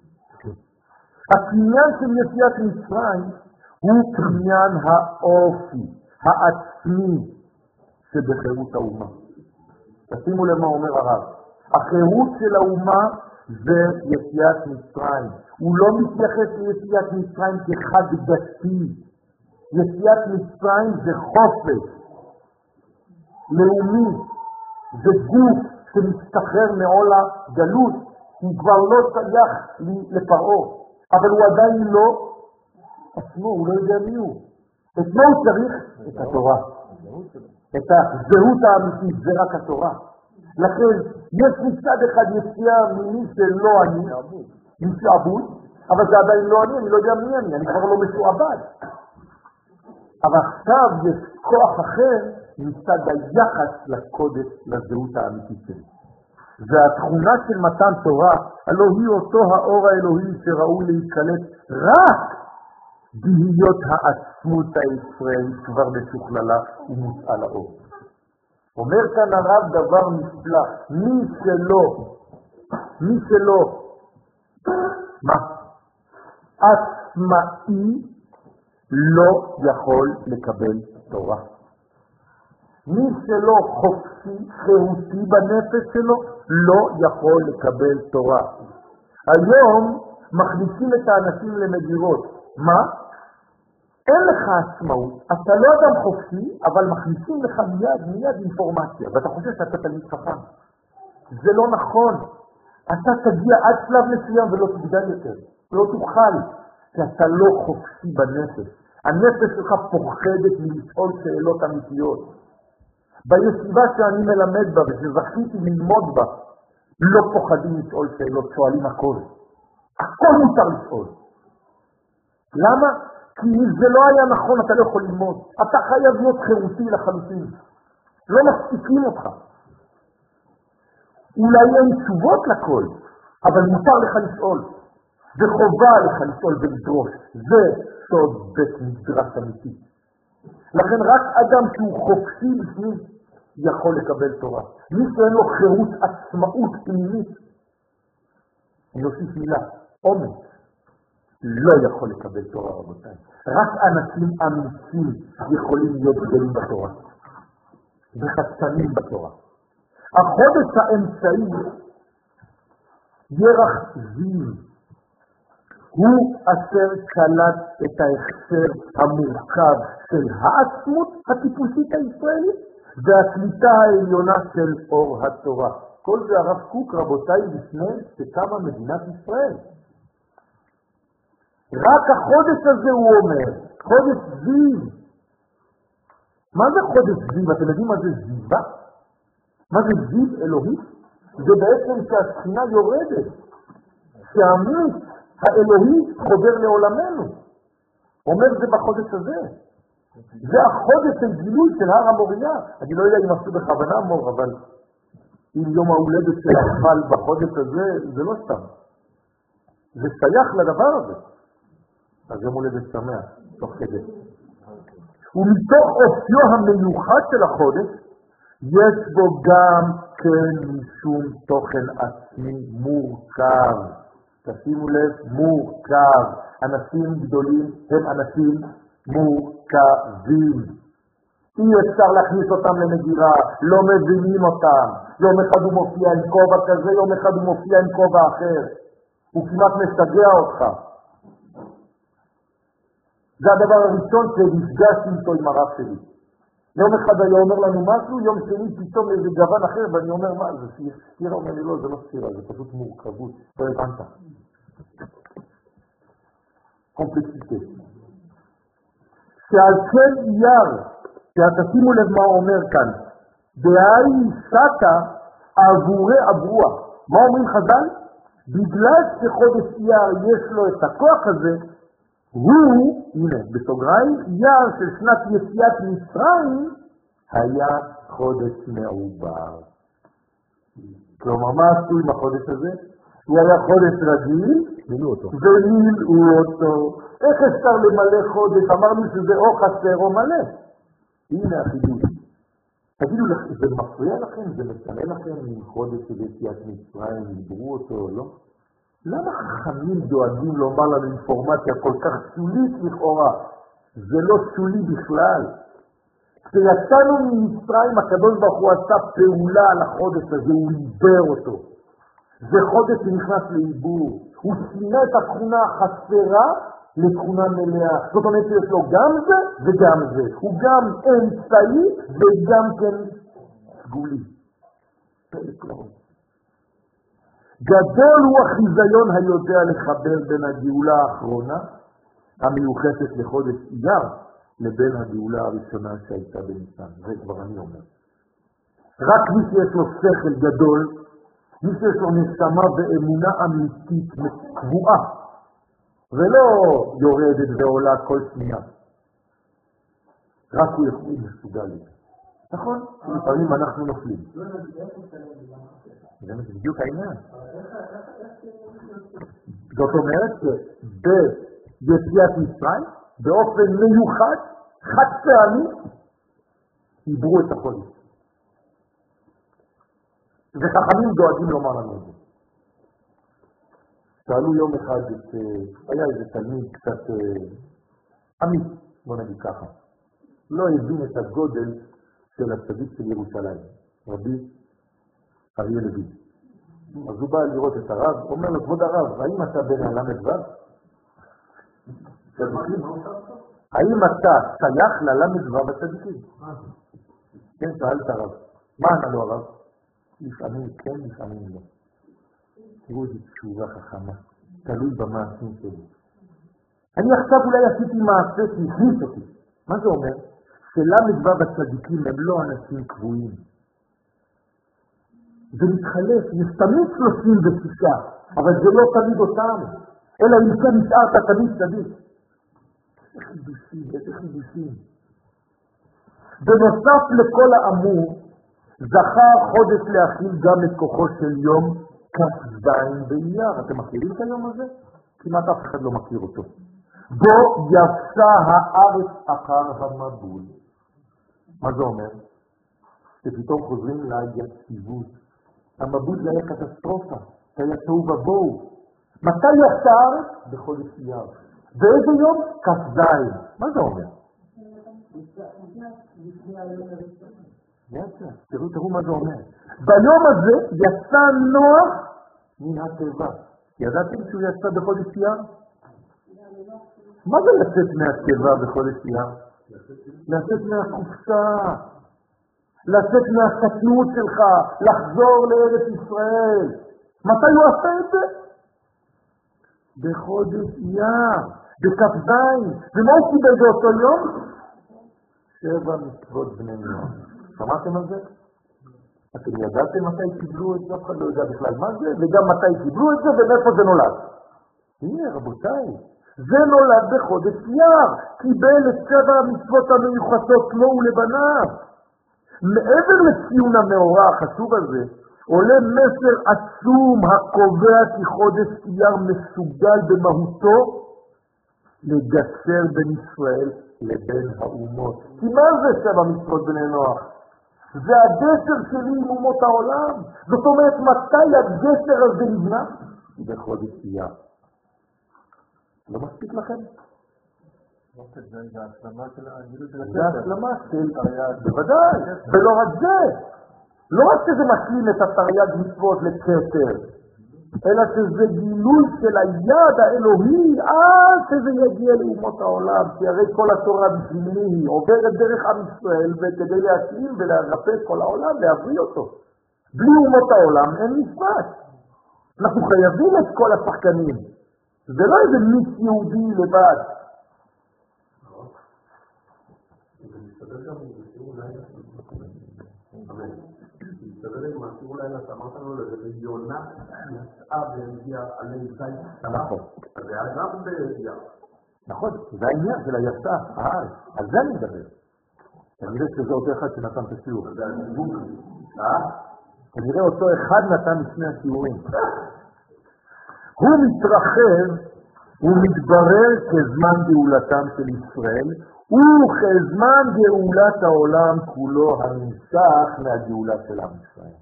הקניין של יציאת מצרים הוא קניין האופי, העצמי שבחירות האומה. תשימו למה אומר הרב. החירות של האומה זה יציאת מצרים. הוא לא מתייחס ליציאת מצרים כחד דתי. יציאת מצרים זה חופש לאומי, זה גוף שמשתחרר מעול הגלות, הוא כבר לא שייך לפרעה, אבל הוא עדיין לא עצמו, הוא לא יודע מי הוא. את מה הוא צריך? את התורה. את הזהות האמיתית, זה רק התורה. לכן יש מצד אחד יציאה ממי שלא אני, משעבוד, אבל זה עדיין לא אני לא יודע מי אני כבר לא משועבד. אבל עכשיו יש כוח אחר מצד היחס לקודש, לזהות האמיתית שלי. והתכונה של מתן תורה, הלא היא אותו האור האלוהי שראוי להיקלט רק בהיות העצמות הישראלית כבר משוכללה ומוצאה לאור. אומר כאן הרב דבר נפלא, מי שלא, מה? עצמאי לא יכול לקבל תורה. מי שלא חופשי, חירותי בנפש שלו, לא יכול לקבל תורה. היום מכניסים את האנשים למגירות. מה? אין לך עצמאות, אתה לא אדם חופשי, אבל מכניסים לך מיד אינפורמציה, ואתה חושב שאתה תלמיד חכם. זה לא נכון. אתה תגיע עד שלב מסוים ולא תגדל יותר, לא תוכל, כי אתה לא חופשי בנפש. הנפש שלך פוחדת מלשאול שאלות אמיתיות. בישיבה שאני מלמד בה ושזכיתי ללמוד בה, לא פוחדים לשאול שאלות, שואלים הכל. הכל מותר לשאול. למה? כי זה לא היה נכון, אתה לא יכול ללמוד. אתה חייב להיות חירותי לחלוטין. לא מספיקים אותך. אולי אין תשובות לכל, אבל מותר לך לשאול. וחובה לך לשאול ולדרוש. זה סוד בית מדרש אמיתי. לכן רק אדם שהוא חופשי בפנים יכול לקבל תורה. מי שאין לו חירות עצמאות פנימית, אני אוסיף מילה, אומץ, לא יכול לקבל תורה רבותיי. רק אנשים אמיצים יכולים להיות גדולים בתורה. וחצנים בתורה. החודש האמצעי, ירח זיו, הוא אשר קלט את ההכשר המורכב של העצמות הטיפוסית הישראלית והקליטה העליונה של אור התורה. כל זה הרב קוק רבותיי לפני שקמה מדינת ישראל. רק החודש הזה הוא אומר, חודש זיו. מה זה חודש זיו? אתם יודעים מה זה זיווה? מה זה זיו אלוהי? זה בעצם שהשכינה יורדת, שהמיץ האלוהי חודר לעולמנו. אומר זה בחודש הזה. זה החודש של גילוי של הר המוריה. אני לא יודע אם עשו בכוונה מור, אבל אם יום ההולדת של החל בחודש הזה, זה לא סתם. זה שייך לדבר הזה. אז יום הולדת שמח, תוך כדי. ומתוך אופיו המיוחד של החודש, יש בו גם כן משום תוכן עצמי מורכב. תשימו לב, מורכב. אנשים גדולים הם אנשים מורכבים. אי אפשר להכניס אותם למגירה, לא מבינים אותם. יום אחד הוא מופיע עם כובע כזה, יום אחד הוא מופיע עם כובע אחר. הוא כמעט משגע אותך. זה הדבר הראשון שנפגשתי איתו עם הרב שלי. יום אחד היה אומר לנו משהו, יום שני פתאום איזה גוון אחר, ואני אומר, מה זה סתירה? אומר לי, לא, זה לא סתירה, זה פשוט מורכבות. לא הבנת. קומפלקסיטה. שעל כן אייר, שימו לב מה הוא אומר כאן, דהי סתה עבורי עבורה. מה אומרים חז"ל? בגלל שחודש אייר יש לו את הכוח הזה, הוא, הנה, בסוגריים, אייר של שנת יציאת מצרים, היה חודש מעובר. כלומר, מה עשו עם החודש הזה? הוא היה חודש רגיל, ומילאו אותו. איך אפשר למלא חודש? אמרנו שזה או חסר או מלא. הנה החידוש. תגידו, זה מפריע לכם? זה משנה לכם עם חודש של יציאת מצרים, ידברו אותו או לא? למה חכמים דואגים לומר לנו אינפורמציה כל כך שולית לכאורה? זה לא שולי בכלל. כשיצאנו ממצרים, הקדוש ברוך הוא עשה פעולה על החודש הזה, הוא עיבר אותו. זה חודש שנכנס לעיבור. הוא שינה את התכונה החסרה לתכונה מלאה. זאת אומרת שיש לו גם זה וגם זה. הוא גם אמצעי וגם כן סגולי. גדול הוא החיזיון היודע לחבר בין הגאולה האחרונה, המיוחסת לחודש אייר, לבין הגאולה הראשונה שהייתה בניסן. זה כבר אני אומר. רק מי שיש לו שכל גדול, מי שיש לו נשמה ואמונה אמיתית קבועה, ולא יורדת ועולה כל שנייה. רק הוא יכול מסוגל לזה. נכון? לפעמים אנחנו נופלים. זה בדיוק העניין. זאת אומרת שביציאת מצרים, באופן מיוחד, חד פעמי, עברו את החודש. וחכמים דואגים לומר לנו את זה. שאלו יום אחד, היה איזה תלמיד קצת אמיץ, בוא נגיד ככה. לא הבין את הגודל של הצדיק של ירושלים, רבי אריה לוין. אז הוא בא לראות את הרב, אומר לו, כבוד הרב, האם אתה בן הל"ו? האם אתה שייך לל"ו הצדיקים? כן, שאל את הרב. מה ענה לו הרב? לפעמים כן, לפעמים לא. תראו איזו תשובה חכמה, תלוי במעשים שלי. אני עכשיו אולי עשיתי מעשה שהכניס אותי. מה זה אומר? של"ו הצדיקים הם לא אנשים קבועים. זה מתחלף, יש תמיד 36, אבל זה לא תמיד אותם. אלא אם כן נשארת תמיד צדיק. איזה חידושים, איזה חידושים. בנוסף לכל האמור, זכה חודש להכיל גם את כוחו של יום כ"ז באייר. אתם מכירים את היום הזה? כמעט אף אחד לא מכיר אותו. בו יפסה הארץ אחר המבול. מה זה אומר? שפתאום חוזרים ליציבות. המבול זה היה קטסטרופה, זה היה תוהו ובוהו. מתי יפסה הארץ? בחודש אייר. באיזה יום? כ"ז. מה זה אומר? תראו מה זה אומר. ביום הזה יצא נוח מן הטבע. ידעתם שהוא יצא בחודש אייר? מה זה לצאת מהטבע בחודש אייר? לצאת מהקופסה, לצאת מהקטנות שלך, לחזור לארץ ישראל. מתי הוא עשה את זה? בחודש אייר, בכ"ז. ומה הוא קיבל באותו יום? 7 מצוות בני נוח. שמעתם על זה? אתם ידעתם מתי קיבלו את זה? אף אחד לא יודע בכלל מה זה, וגם מתי קיבלו את זה ומאיפה זה נולד. הנה רבותיי, זה נולד בחודש אייר, קיבל את 7 המצוות המיוחסות לו ולבניו. מעבר לציון המאורע החשוב הזה, עולה מסר עצום הקובע כי חודש אייר מסוגל במהותו לגשר בין ישראל לבין האומות. כי מה זה 7 מצוות בני נוח? זה הגשר שלי עם אומות העולם. זאת אומרת, מתי הגשר הזה נבנה? בחודש אייר. לא מספיק לכם? זה ההשלמה של הגילוי של זה ההשלמה של תרי"ג, בוודאי, ולא רק זה. לא רק שזה משלים את התרי"ג מצוות לכתר, אלא שזה גילוי של היד האלוהי עד שזה יגיע לאומות העולם, כי הרי כל התורה בשבילי היא עוברת דרך עם ישראל, וכדי להשלים ולהרפא את כל העולם, להבריא אותו. בלי אומות העולם אין משפט. אנחנו חייבים את כל השחקנים. זה לא איזה מיץ יהודי לבד. זה מסתדר גם עם שיעור לילה. אמן. מסתדר עם השיעור לילה שאמרת לנו לגבי יונה יצאה והגיעה עלי זית. נכון. זה היה גם בידיעה. נכון, זה העניין של היצאה, על זה אני מדבר. כנראה שזה אותו אחד שנתן את השיעור. זה השיעור. כנראה אותו אחד נתן לפני השיעורים. הוא מתרחב ומתברר כזמן גאולתם של ישראל, וכזמן גאולת העולם כולו הנמשך מהגאולה של עם ישראל.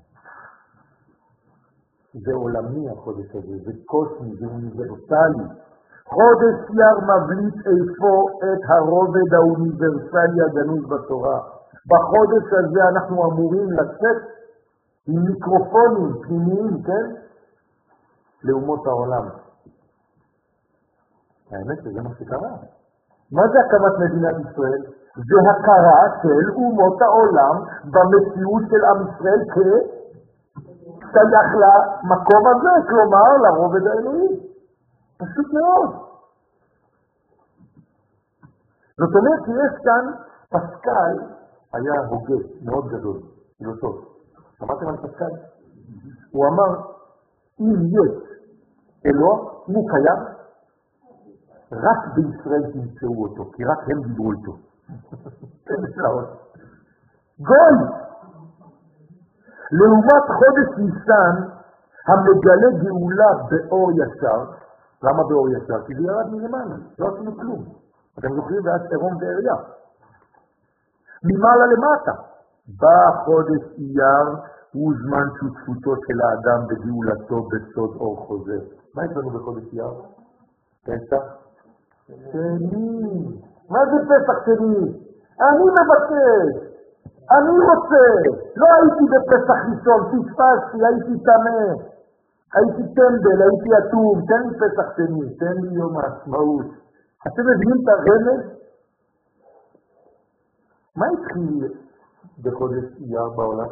זה עולמי החודש הזה, זה קוסמי, זה אוניברסלי. חודש אייר מבליט איפה את הרובד האוניברסלי הגנוז בתורה. בחודש הזה אנחנו אמורים לצאת עם מיקרופונים פנימיים, כן? לאומות העולם. האמת שזה מה שקרה. מה זה הקמת מדינת ישראל? זה הכרה של אומות העולם במציאות של עם ישראל כשייך למקום הזה, כלומר לרובד האלוהי. פשוט מאוד. זאת אומרת שיש כאן פסקל היה הוגה מאוד גדול, פילוסוף. שמעתם על פסקל? הוא אמר אם יש אלוה, אם הוא קיים, רק בישראל תמצאו אותו, כי רק הם דיברו איתו. גוי! לעומת חודש ניסן, המגלה גאולה באור ישר. למה באור ישר? כי זה ירד מלמעלה, לא עשינו כלום. אתם זוכרים ואז עירום ועריה. ממעלה למטה. בא חודש אייר, הוא זמן שותפותו של האדם בגאולתו בסוד אור חוזר. מה יש לנו בחודש אייר? פסח? שני. מה זה פסח שני? אני מבקש. אני רוצה. לא הייתי בפסח ראשון, פספסתי, הייתי תמה. הייתי טמבל, הייתי אטום. תן לי פסח שני, תן לי יום העצמאות. אתם מבינים את הרמז? מה התחיל בחודש אייר בעולם?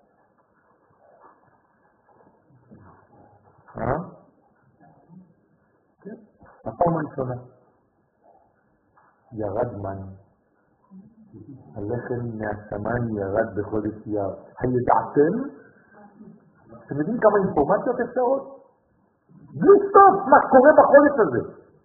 כן, הפעם הראשונה. ירד מים. הלחם מהשמיים ירד בחודש אייר. הידעתם? אתם יודעים כמה אינפורמציות אפשרות? בלי סוף מה קורה בחודש הזה.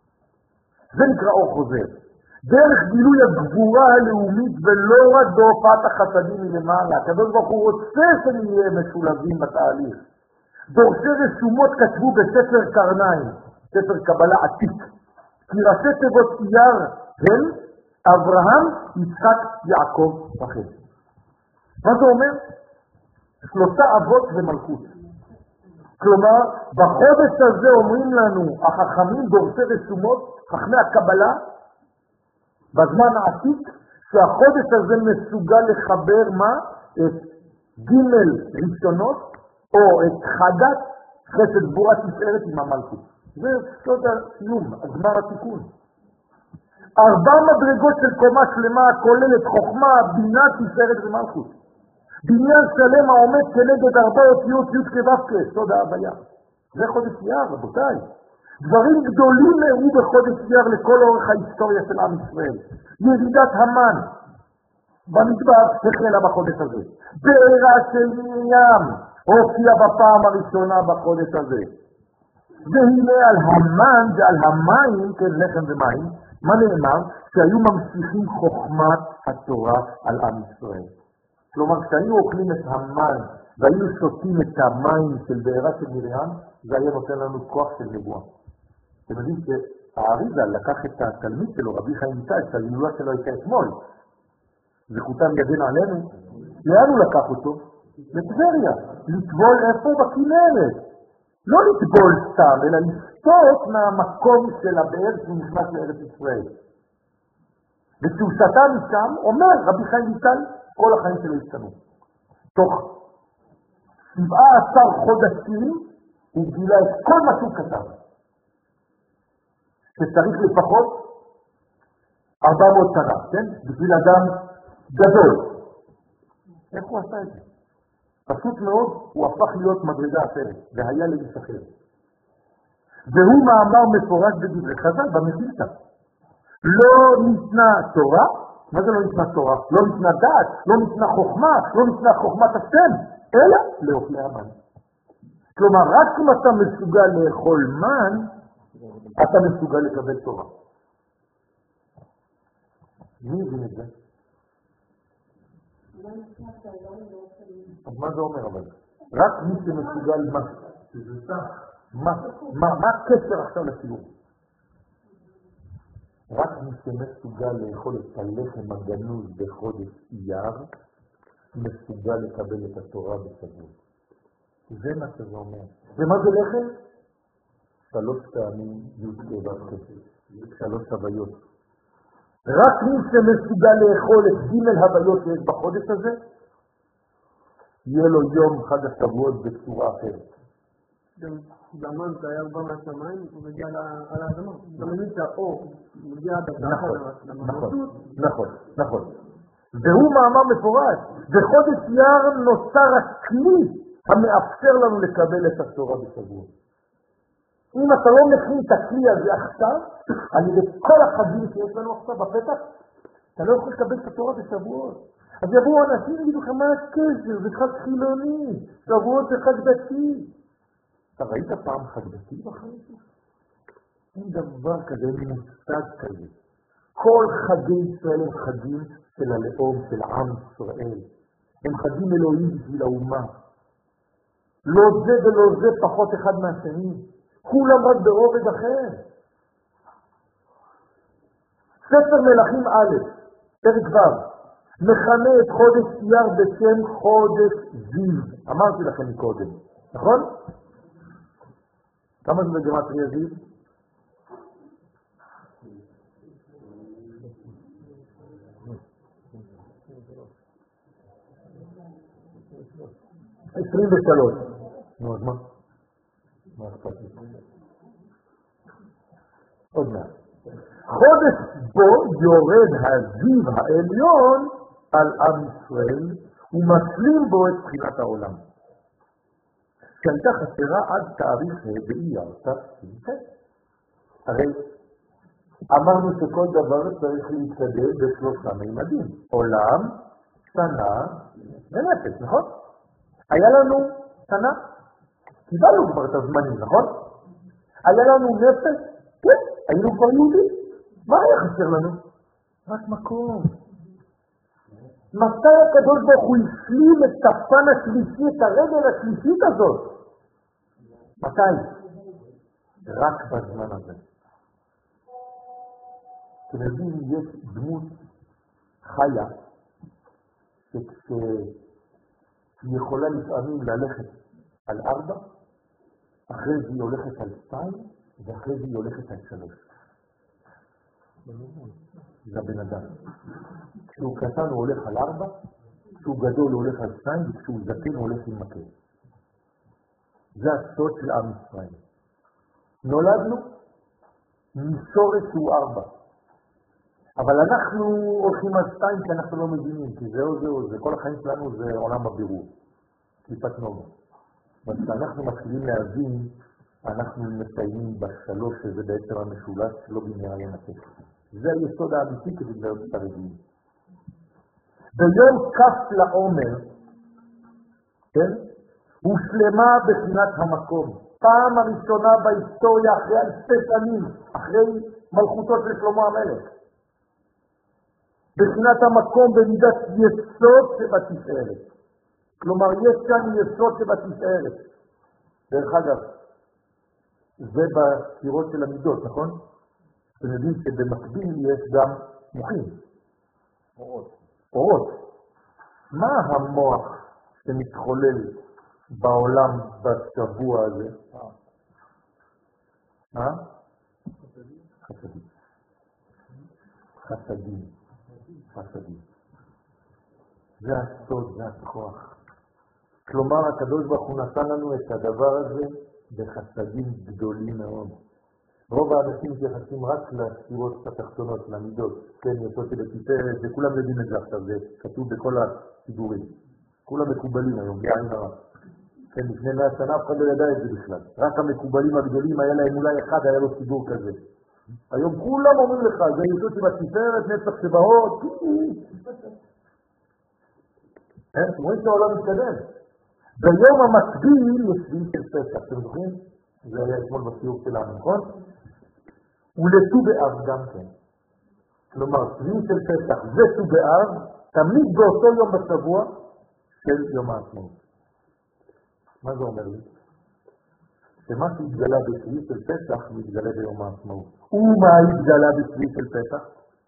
זה נקרא אור חוזר. דרך גילוי הגבורה הלאומית ולא רק בהופעת החסדים מלמעלה. הקדוש ברוך הוא רוצה שנהיה משולבים בתהליך. דורשי רשומות כתבו בספר קרניים, ספר קבלה עתיק, כי ראשי תיבות אייר הם אברהם, יצחק, יעקב וחד. מה זה אומר? 3 אבות ומלכות. כלומר, בחודש הזה אומרים לנו החכמים דורשי רשומות, חכמי הקבלה, בזמן העתיק, שהחודש הזה מסוגל לחבר מה? את ג' ראשונות, או את חדת חסד גבורה תפארת עם המלכות. זה סוד הסיום, הגמר התיקון. 4 מדרגות של קומה שלמה כוללת חוכמה, בינה, תפארת ומלכות. בניין שלם העומד כנגד 4 אותיות י' כו' סוד ההוויה. זה חודש אייר, רבותיי. דברים גדולים נראו בחודש אייר לכל אורך ההיסטוריה של עם ישראל. ירידת המן במדבר החלה בחודש הזה. בעירה של מרים הופיע בפעם הראשונה בחודש הזה. והנה על המן ועל המים, כן, לחם ומים, מה נאמר? שהיו ממשיכים חוכמת התורה על עם ישראל. כלומר, כשהיינו אוכלים את המן והיינו שותים את המים של בעירה של מרים, זה היה נותן לנו כוח של נבואה. אתם יודעים שהאריזה לקח את התלמיד שלו, רבי חיים ויטל, שההילולה שלו הייתה אתמול. זכותם יגן עלינו. לאן הוא לקח אותו? לטבריה. לטבול איפה? בכנרת. לא לטבול סתם, אלא לשתות מהמקום של הבאר שנכנס לארץ ישראל. וכשהוא שתה משם, אומר רבי חיים ויטל, כל החיים שלו השתנו. תוך 17 חודשים הוא גילה את כל מה שהוא כתב. שצריך לפחות 400 שנה, כן? בשביל אדם גדול. איך הוא עשה את זה? פשוט מאוד, הוא הפך להיות מדרגה אחרת, והיה לאיש אחר. והוא מאמר מפורש בדברי חז"ל במגילתא. לא ניתנה תורה, מה זה לא ניתנה תורה? לא ניתנה דעת, לא ניתנה חוכמה, לא ניתנה חוכמת השם, אלא לאוכלי המן. כלומר, רק אם אתה מסוגל לאכול מן, אתה מסוגל לקבל תורה. מי הבין את זה? אז מה זה אומר אבל? רק מי שמסוגל מה הקשר עכשיו לסיום? רק מי שמסוגל לאכול את הלחם הגנוז בחודש אייר, מסוגל לקבל את התורה בסבלות. זה מה שזה אומר. ומה זה לחם? 3 פעמים י' כו' 3 הוויות. רק מי שמסוגל לאכול את ג' הוויות שיש בחודש הזה, יהיה לו יום חג השבועות בצורה אחרת. במן זה היה בא מהשמיים, הוא מגיע על האדמה. אתה מבין שהאור מגיע עד הדרכה. נכון. והוא מאמר מפורש. בחודש אייר נוצר הכלי המאפשר לנו לקבל את התורה בשבועות. אם אתה לא מכין את הכלי הזה עכשיו, על ידי כל החגים שיש לנו עכשיו בפתח, אתה לא יכול לקבל את התורה בשבועות. אז יבואו אנשים ויגידו לכם, מה הקשר? זה חג חילוני, שבועות זה חג דתי. אתה ראית פעם חג דתי בחיים שלך? אין דבר כזה, אין מושג כזה. כל חגי ישראל הם חגים של הלאום, של עם ישראל. הם חגים אלוהים בשביל האומה. לא זה ולא זה פחות אחד מהשני. כולם רק ברובד אחר. ספר מלכים א', פרק ו', מכנה את חודש אייר בשם חודש זיו. אמרתי לכם מקודם, נכון? כמה זה בגימטריה זיו? 23. נו, אז מה? מה אכפת לי? עוד מעט. חודש בו יורד הזיו העליון על עם ישראל ומשלים בו את תחילת העולם. שהייתה חסרה עד תאריך באייר תש"ח. הרי אמרנו שכל דבר צריך להתקדם בשלושה מימדים. עולם, שנה ונפש, נכון? היה לנו שנה, קיבלנו כבר את הזמנים, נכון? היה לנו נפש, כן, היינו כבר יהודים. מה היה חסר לנו? רק מקום. מתי הקדוש ברוך הוא השלים את הפן השלישי, את הרגל השלישית הזאת? מתי? רק בזמן הזה. אתם יודעים, יש דמות חיה שכשהיא יכולה לפעמים ללכת על 4, אחרי זה היא הולכת על 2, ואחרי זה היא הולכת על 3. זה הבן אדם. כשהוא קטן הוא הולך על 4, כשהוא גדול הוא הולך על 2, וכשהוא זקן הוא הולך עם מקל. זה הסוד של עם ישראל. נולדנו מסורת שהוא 4. אבל אנחנו הולכים על 2 כי אנחנו לא מבינים, כי זהו, כל החיים שלנו זה עולם הבירור, קליפת נוגה. אבל כשאנחנו מתחילים להבין, אנחנו מסיימים ב3, שזה בעצם המשולש שלא במהרה ינתק. זה היסוד האמיתי כדי להיות את הרגילים. ביום כף לעומר, כן? הושלמה בחינת המקום. פעם הראשונה בהיסטוריה אחרי 2 שנים, אחרי מלכותו של שלמה המלך. בחינת המקום במידת יסוד שבתפארת. כלומר, יש כאן יסוד שבתפארת. דרך אגב, זה בספירות של המידות, נכון? אתם יודעים שבמקביל יש גם מוחים. אורות. מה המוח שמתחולל בעולם בשבוע הזה? חסדים. זה הסוד, זה הכוח. כלומר, הקדוש ברוך הוא נתן לנו את הדבר הזה בחסדים גדולים מאוד. רוב האנשים מתייחסים רק לספירות התחתונות, למידות, כן, יסוד שבתפארת, וכולם יודעים את זה עכשיו, זה כתוב בכל הסידורים. כולם מקובלים היום, בלי עין הרע. כן, לפני 100 שנה אף אחד לא ידע את זה בכלל. רק המקובלים הגדולים היה להם אולי אחד, היה לו סידור כזה. היום כולם אומרים לך, זה יסוד שבתפארת, נצח שבהות, אתם רואים שהעולם מתקדם. ביום המקביל לשביעי של פסח, אתם זוכרים? זה היה אתמול בסיור שלנו, נכון? ולט"ו באב גם כן. כלומר, שביעי של פסח וט"ו באב, תמיד באותו יום בשבוע של יום העצמאות. מה זה אומר לי? שמה שהתגלה בשביעי של פסח מתגלה ביום העצמאות. ומה התגלה בשביעי של פסח?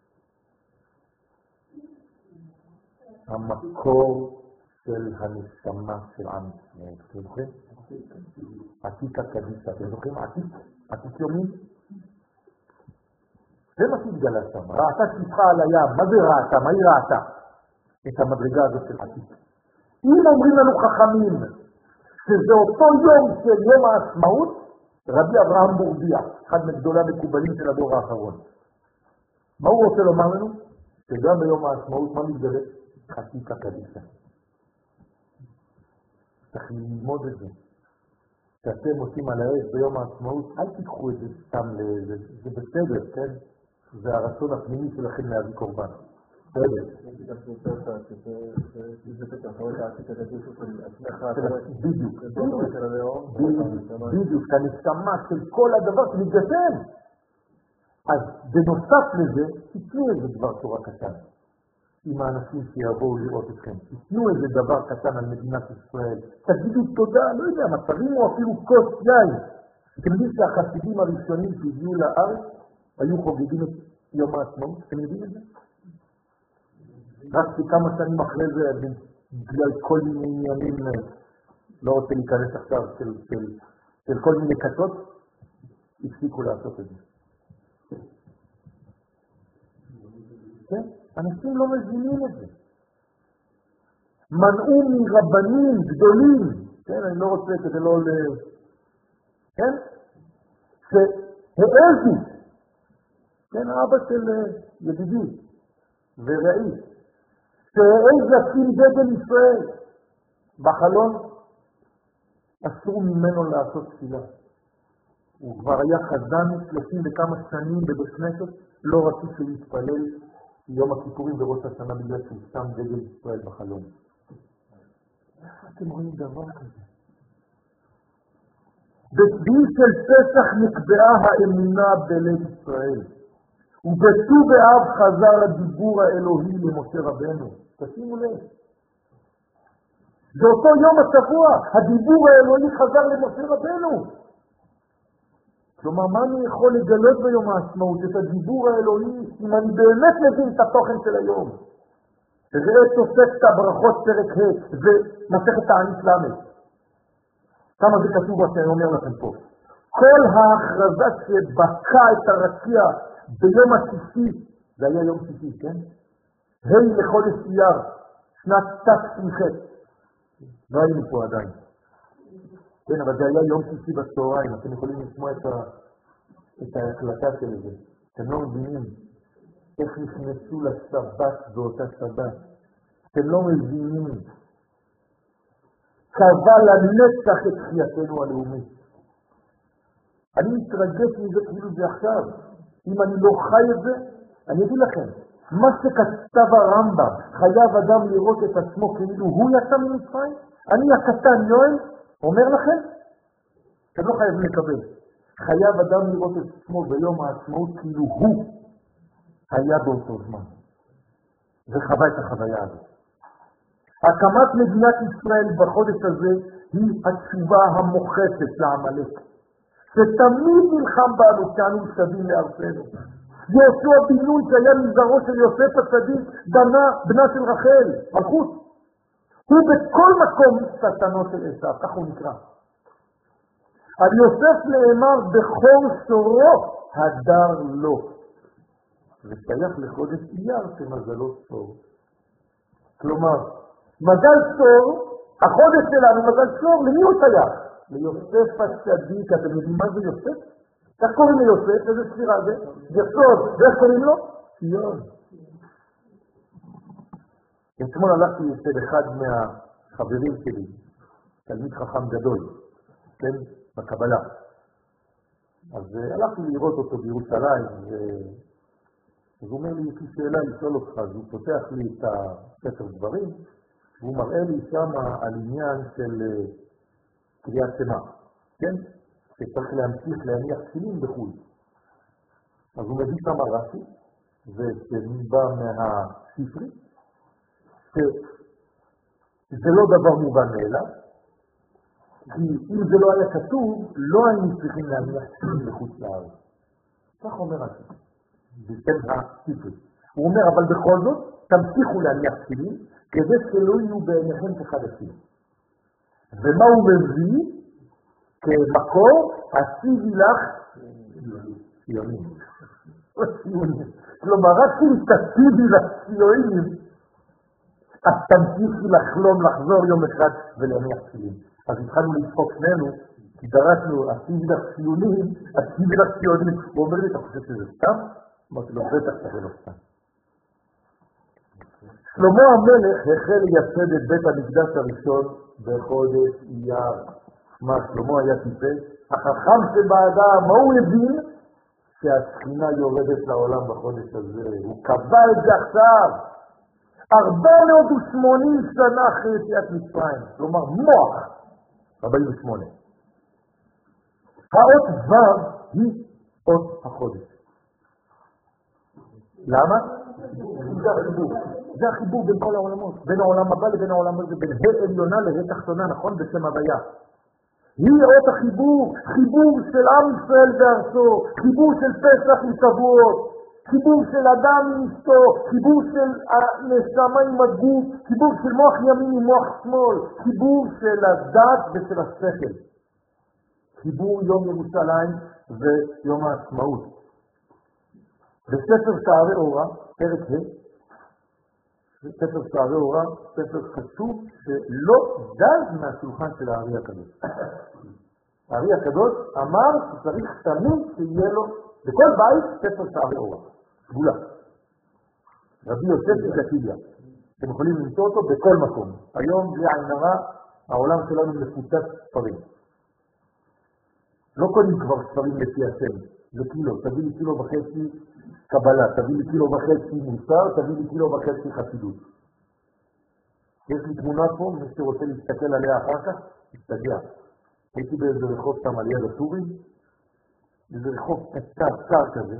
המקור של הנשמה של עם ישראל. אתם זוכרים? עתיק הקדישה. אתם זוכרים עתיק? עתיק יומי? זה מה שהתגלה שם. ראתה שפחה על הים. מה זה ראתה? מה היא ראתה? את המדרגה הזאת של עתיק. אם אומרים לנו חכמים שזה אותו יום של יום העצמאות, רבי אברהם בורדיה, אחד מגדולי המקובלים של הדור האחרון. מה הוא רוצה לומר לנו? שגם ביום העצמאות, מה מתגלה? עתיק הקדישה. צריך ללמוד את זה. כשאתם עושים על האש ביום העצמאות, אל תיקחו את זה סתם לזה. זה בסדר, כן? זה הרצון הפנימי שלכם להביא קורבן. בדיוק, הנשמה של כל הדבר שמתגשם. אז בנוסף לזה, תתנו איזה דבר תורה קטן עם האנשים שיבואו לראות אתכם. תתנו איזה דבר קטן על מדינת ישראל. תגידו תודה, לא יודע, מצרים או אפילו כוס יין. אתם יודעים שהחסידים הראשונים שהגיעו לארץ היו חוגגים את יום העצמאות? אתם יודעים את זה? רק כמה שנים אחרי זה, בגלל כל מיני עניינים, לא רוצה להיכנס עכשיו של כל מיני קצות, הפסיקו לעשות את זה. כן? אנשים לא מבינים את זה. מנעו מרבנים גדולים, כן? אני לא רוצה כדי לא כן? שהעזו, כן? האבא של ידידי ורעי, שהעז לשים דגל ישראל בחלון, אסור ממנו לעשות תפילה. הוא כבר היה חזן 30 וכמה שנים בבית כנסת, לא רצו שהוא יתפלל יום הכיפורים בראש השנה בגלל שהוא שם דגל ישראל בחלון. איך אתם רואים דבר כזה? בשביל של פסח נקבעה האמונה בלב ישראל, ובט"ו באב חזר הדיבור האלוהי למשה רבנו. תשימו לב, באותו יום השבוע הדיבור האלוהי חזר למשה רבנו. כלומר, מה אני יכול לגלות ביום העצמאות? את הדיבור האלוהי, אם אני באמת מבין את התוכן של היום. ראה תוספת הברכות פרק ה' ומסכת תענית למד. כמה זה כתוב מה שאני אומר לכם פה. כל ההכרזה שבקע את הרקיע ביום השישי, זה היה יום שישי, כן? ה' לחודש אייר, שנת תש"ח. לא היינו פה עדיין. כן, אבל זה היה יום שישי בצהריים, אתם יכולים לשמוע את ההקלטה של זה. אתם לא מבינים איך נכנסו לשבת באותה שבת. אתם לא מבינים. קבע לנצח את חייתנו הלאומית. אני מתרגש מזה כאילו זה עכשיו. אם אני לא חי את זה, אני אגיד לכם, מה שכתב הרמב"ם, חייב אדם לראות את עצמו כאילו הוא יצא ממצרים, אני הקטן יואל, אומר לכם, אתם לא חייבים לקבל. חייב אדם לראות את עצמו ביום העצמאות כאילו הוא היה באותו זמן. וחווה את החוויה הזאת. הקמת מדינת ישראל בחודש הזה היא התשובה המוחצת לעמלק, שתמיד נלחם בנו כשאנו משתבים לארצנו. יהושע בן נון שהיה מזרעו של יוסף הצדיק, בנה של רחל, מלכות. הוא בכל מקום שטנו של עשיו, כך הוא נקרא. על יוסף נאמר בכור שורו הדר לו. ושייך לחודש אייר שמזלו שור. כלומר, מזל שור, החודש שלנו מזל שור, למי הוא שייך? ליוסף הצדיק. אתם יודעים מה זה יוסף? איך קוראים ליוסף? איזה ספירה זה? יסוד. ואיך קוראים לו? ציון. אתמול הלכתי אצל אחד מהחברים שלי, תלמיד חכם גדול, כן? בקבלה. אז הלכתי לראות אותו בירושלים, אז הוא אומר לי, יש לי שאלה לשאול אותך, אז הוא פותח לי את הספר דברים, והוא מראה לי שם על עניין של קריאת שמע, כן? שצריך להמשיך להניח תפילין בחו"ל. אז הוא מביא שם רש"י, ושנבא מהספרי, שזה לא דבר מובן מאליו, כי אם זה לא היה כתוב, לא היינו צריכים להניח תפילין בחוץ לארץ. כך אומר רש"י, בשם הספרי. הוא אומר, אבל בכל זאת, תמשיכו להניח תפילין, כדי שלא יהיו בעיניכם כחדשים. ומה הוא מביא? כמקור, הציבי לך ציונים. כלומר, רק אם תציבי לך ציונים, אז תמשיכי לחלום, לחזור יום אחד ולהניח תפילין. אז התחלנו לדפוק שנינו, כי דרשנו, הציבי לך ציונים, הציבי לך ציונים. הוא אומר לי, אתה חושב שזה סתם? אמרתי לו, בטח שזה לא סתם. שלמה המלך החל לייסד את בית המקדש הראשון בחודש אייר. מה, שלמה היה טיפש? החכם שבאדם, מה הוא הבין? שהשכינה יורדת לעולם בחודש הזה. הוא קבע את זה עכשיו. 480 שנה אחרי יציאת מצרים, כלומר מוח, 48. האות ו' היא אות החודש. למה? זה החיבור בין כל העולמות, בין העולם הבא לבין העולם הזה, בין ה' עליונה לה' תחתונה, נכון? בשם הוויה. היא אות החיבור, חיבור של עם ישראל וארצו, חיבור של פסח עם שבועות, חיבור של אדם עם אשתו, חיבור של הנשמה עם הגוף, חיבור של מוח ימין עם מוח שמאל, חיבור של הדת ושל השכל. חיבור יום ירושלים ויום העצמאות. בספר שערי אורה, פרק ה', ספר שערי אורה, ספר חשוב שלא זז מהשולחן של הארי הקדוש. הארי הקדוש אמר שצריך תמיד שיהיה לו בכל בית ספר שערי אורה, סגולה. רבי יוסף זקיליה, אתם יכולים למצוא אותו בכל מקום. היום בלי עין הרע, העולם שלנו מפוצץ ספרים. לא קונים כבר ספרים לפי השם, זה קילו, תביא לי קילו וחצי קבלה, תביא לי קילו וחצי מוסר, תביא לי קילו וחצי חסידות. יש לי תמונה פה, מי שרוצה להסתכל עליה אחר כך, תסתגע. הייתי באיזה רחוב שם על יד הסורים, איזה רחוב קצר כזה.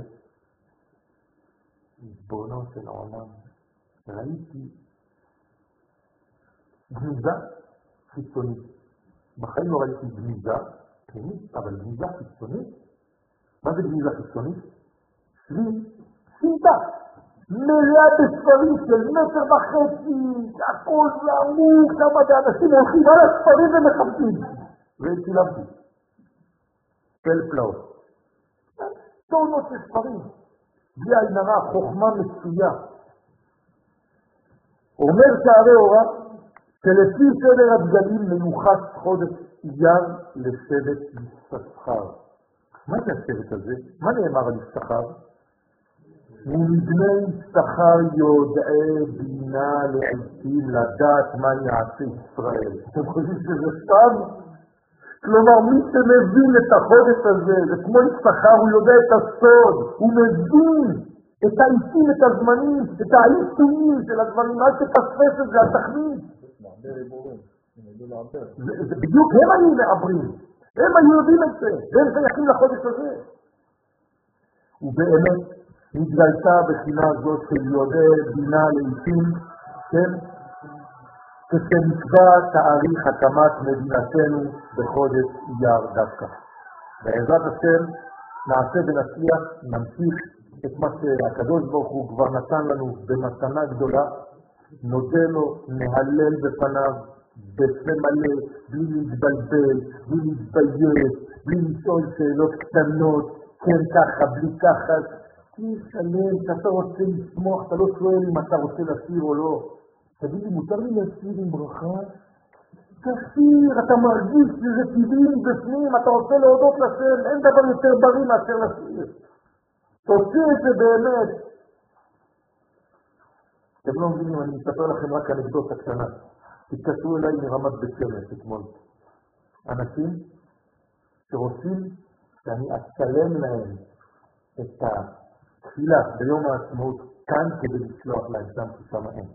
בונו של העולם, ראיתי גניזה חיצונית. בחיים לא ראיתי גניזה פנימית, אבל גניזה חיצונית. מה זה גניזה חיצונית? סינטה, מלאה בספרים של 1.5 מטר, הכל לעמוק, כמה באנשים הולכים על הספרים ומחפשים. וצילמתי. פלאות. טונות של ספרים. בלי עין הרע, חוכמה מצויה. אומר שערי אורה, שלפי סדר הדגלים מיוחס חודש אייר לשבט יששכר. מה זה השבט הזה? מה נאמר על יששכר? ומבני יששכר יודעי בינה לעתים לדעת מה יעשה ישראל. אתם חושבים שזה סתם? כלומר, מי שמבין את החודש הזה, זה כמו יששכר, הוא יודע את הסוד, הוא מבין את העיתים, את הזמנים, את העיתויים של הדברים, אל תפספס את זה, התכנית. זה בדיוק הם היו מעברים, הם היו יודעים את זה, והם שייכים לחודש הזה. ובאמת, התגלתה בחינה הזאת של יודע בינה לעיתים, כן? כשנקבע תאריך הקמת מדינתנו בחודש אייר דווקא. בעזרת השם נעשה ונצליח, נמשיך את מה שהקדוש ברוך הוא כבר נתן לנו במתנה גדולה, נודה לו, נהלל בפניו, בפה מלא, בלי להתבלבל, בלי להתבייש, בלי לשאול שאלות קטנות, כן ככה, בלי ככה, תשאלה, כשאתה רוצה לשמוח, אתה לא שואל אם אתה רוצה לשיר או לא. תגיד לי, מותר לי להשיר עם ברכה? תשיר, אתה מרגיש שזה טבעי בפנים, אתה רוצה להודות לשם, אין דבר יותר בריא מאשר לשיר. תוציא את זה באמת. אתם לא מבינים, אני מספר לכם רק אנקדוטה קטנה. תתקשרו אליי מרמת בית שמש אתמול. אנשים שרוצים שאני אצלם להם את התפילה ביום העצמאות כאן כדי לשלוח להם שם ששם אין.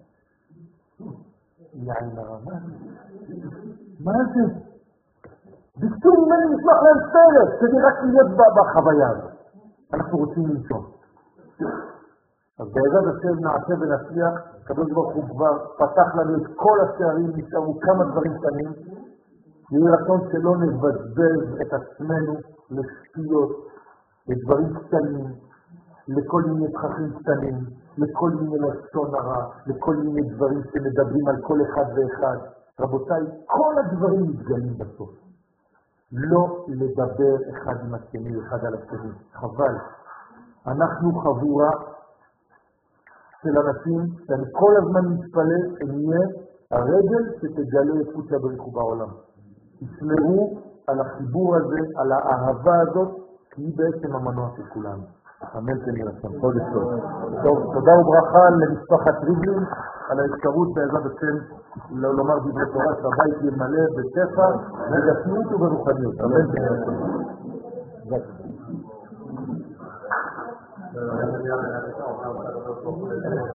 יעין הרמה. מה זה? ביקשו ממני לשלוח להם סרט כדי רק להיות בחוויה הזאת. אנחנו רוצים לנשום. אז בעזרת השם נעשה ונצליח, הקדוש ברוך הוא כבר פתח לנו את כל השערים, נשארו כמה דברים קטנים, יהיה רצון שלא נבזבז את עצמנו לשטויות, לדברים קטנים, לכל מיני תככים קטנים, לכל מיני לשון הרע, לכל מיני דברים שמדברים על כל אחד ואחד. רבותיי, כל הדברים מתגלים בסוף. לא לדבר אחד עם השני, אחד על השני. חבל. אנחנו חבורה של אנשים שאני כל הזמן מתפלל שנהיה הרגל שתגלה את קודש הבריחו בעולם. תשמרו על החיבור הזה, על האהבה הזאת, כי היא בעצם המנוע של כולנו. אמן כן ירצון, חודש טוב. טוב, תודה וברכה למשפחת ריבלין על האפשרות בעזרת השם לומר דברי תורה שהבית יהיה מלא בשפע, בגשמיות וברוחניות. אמן כן ירצון.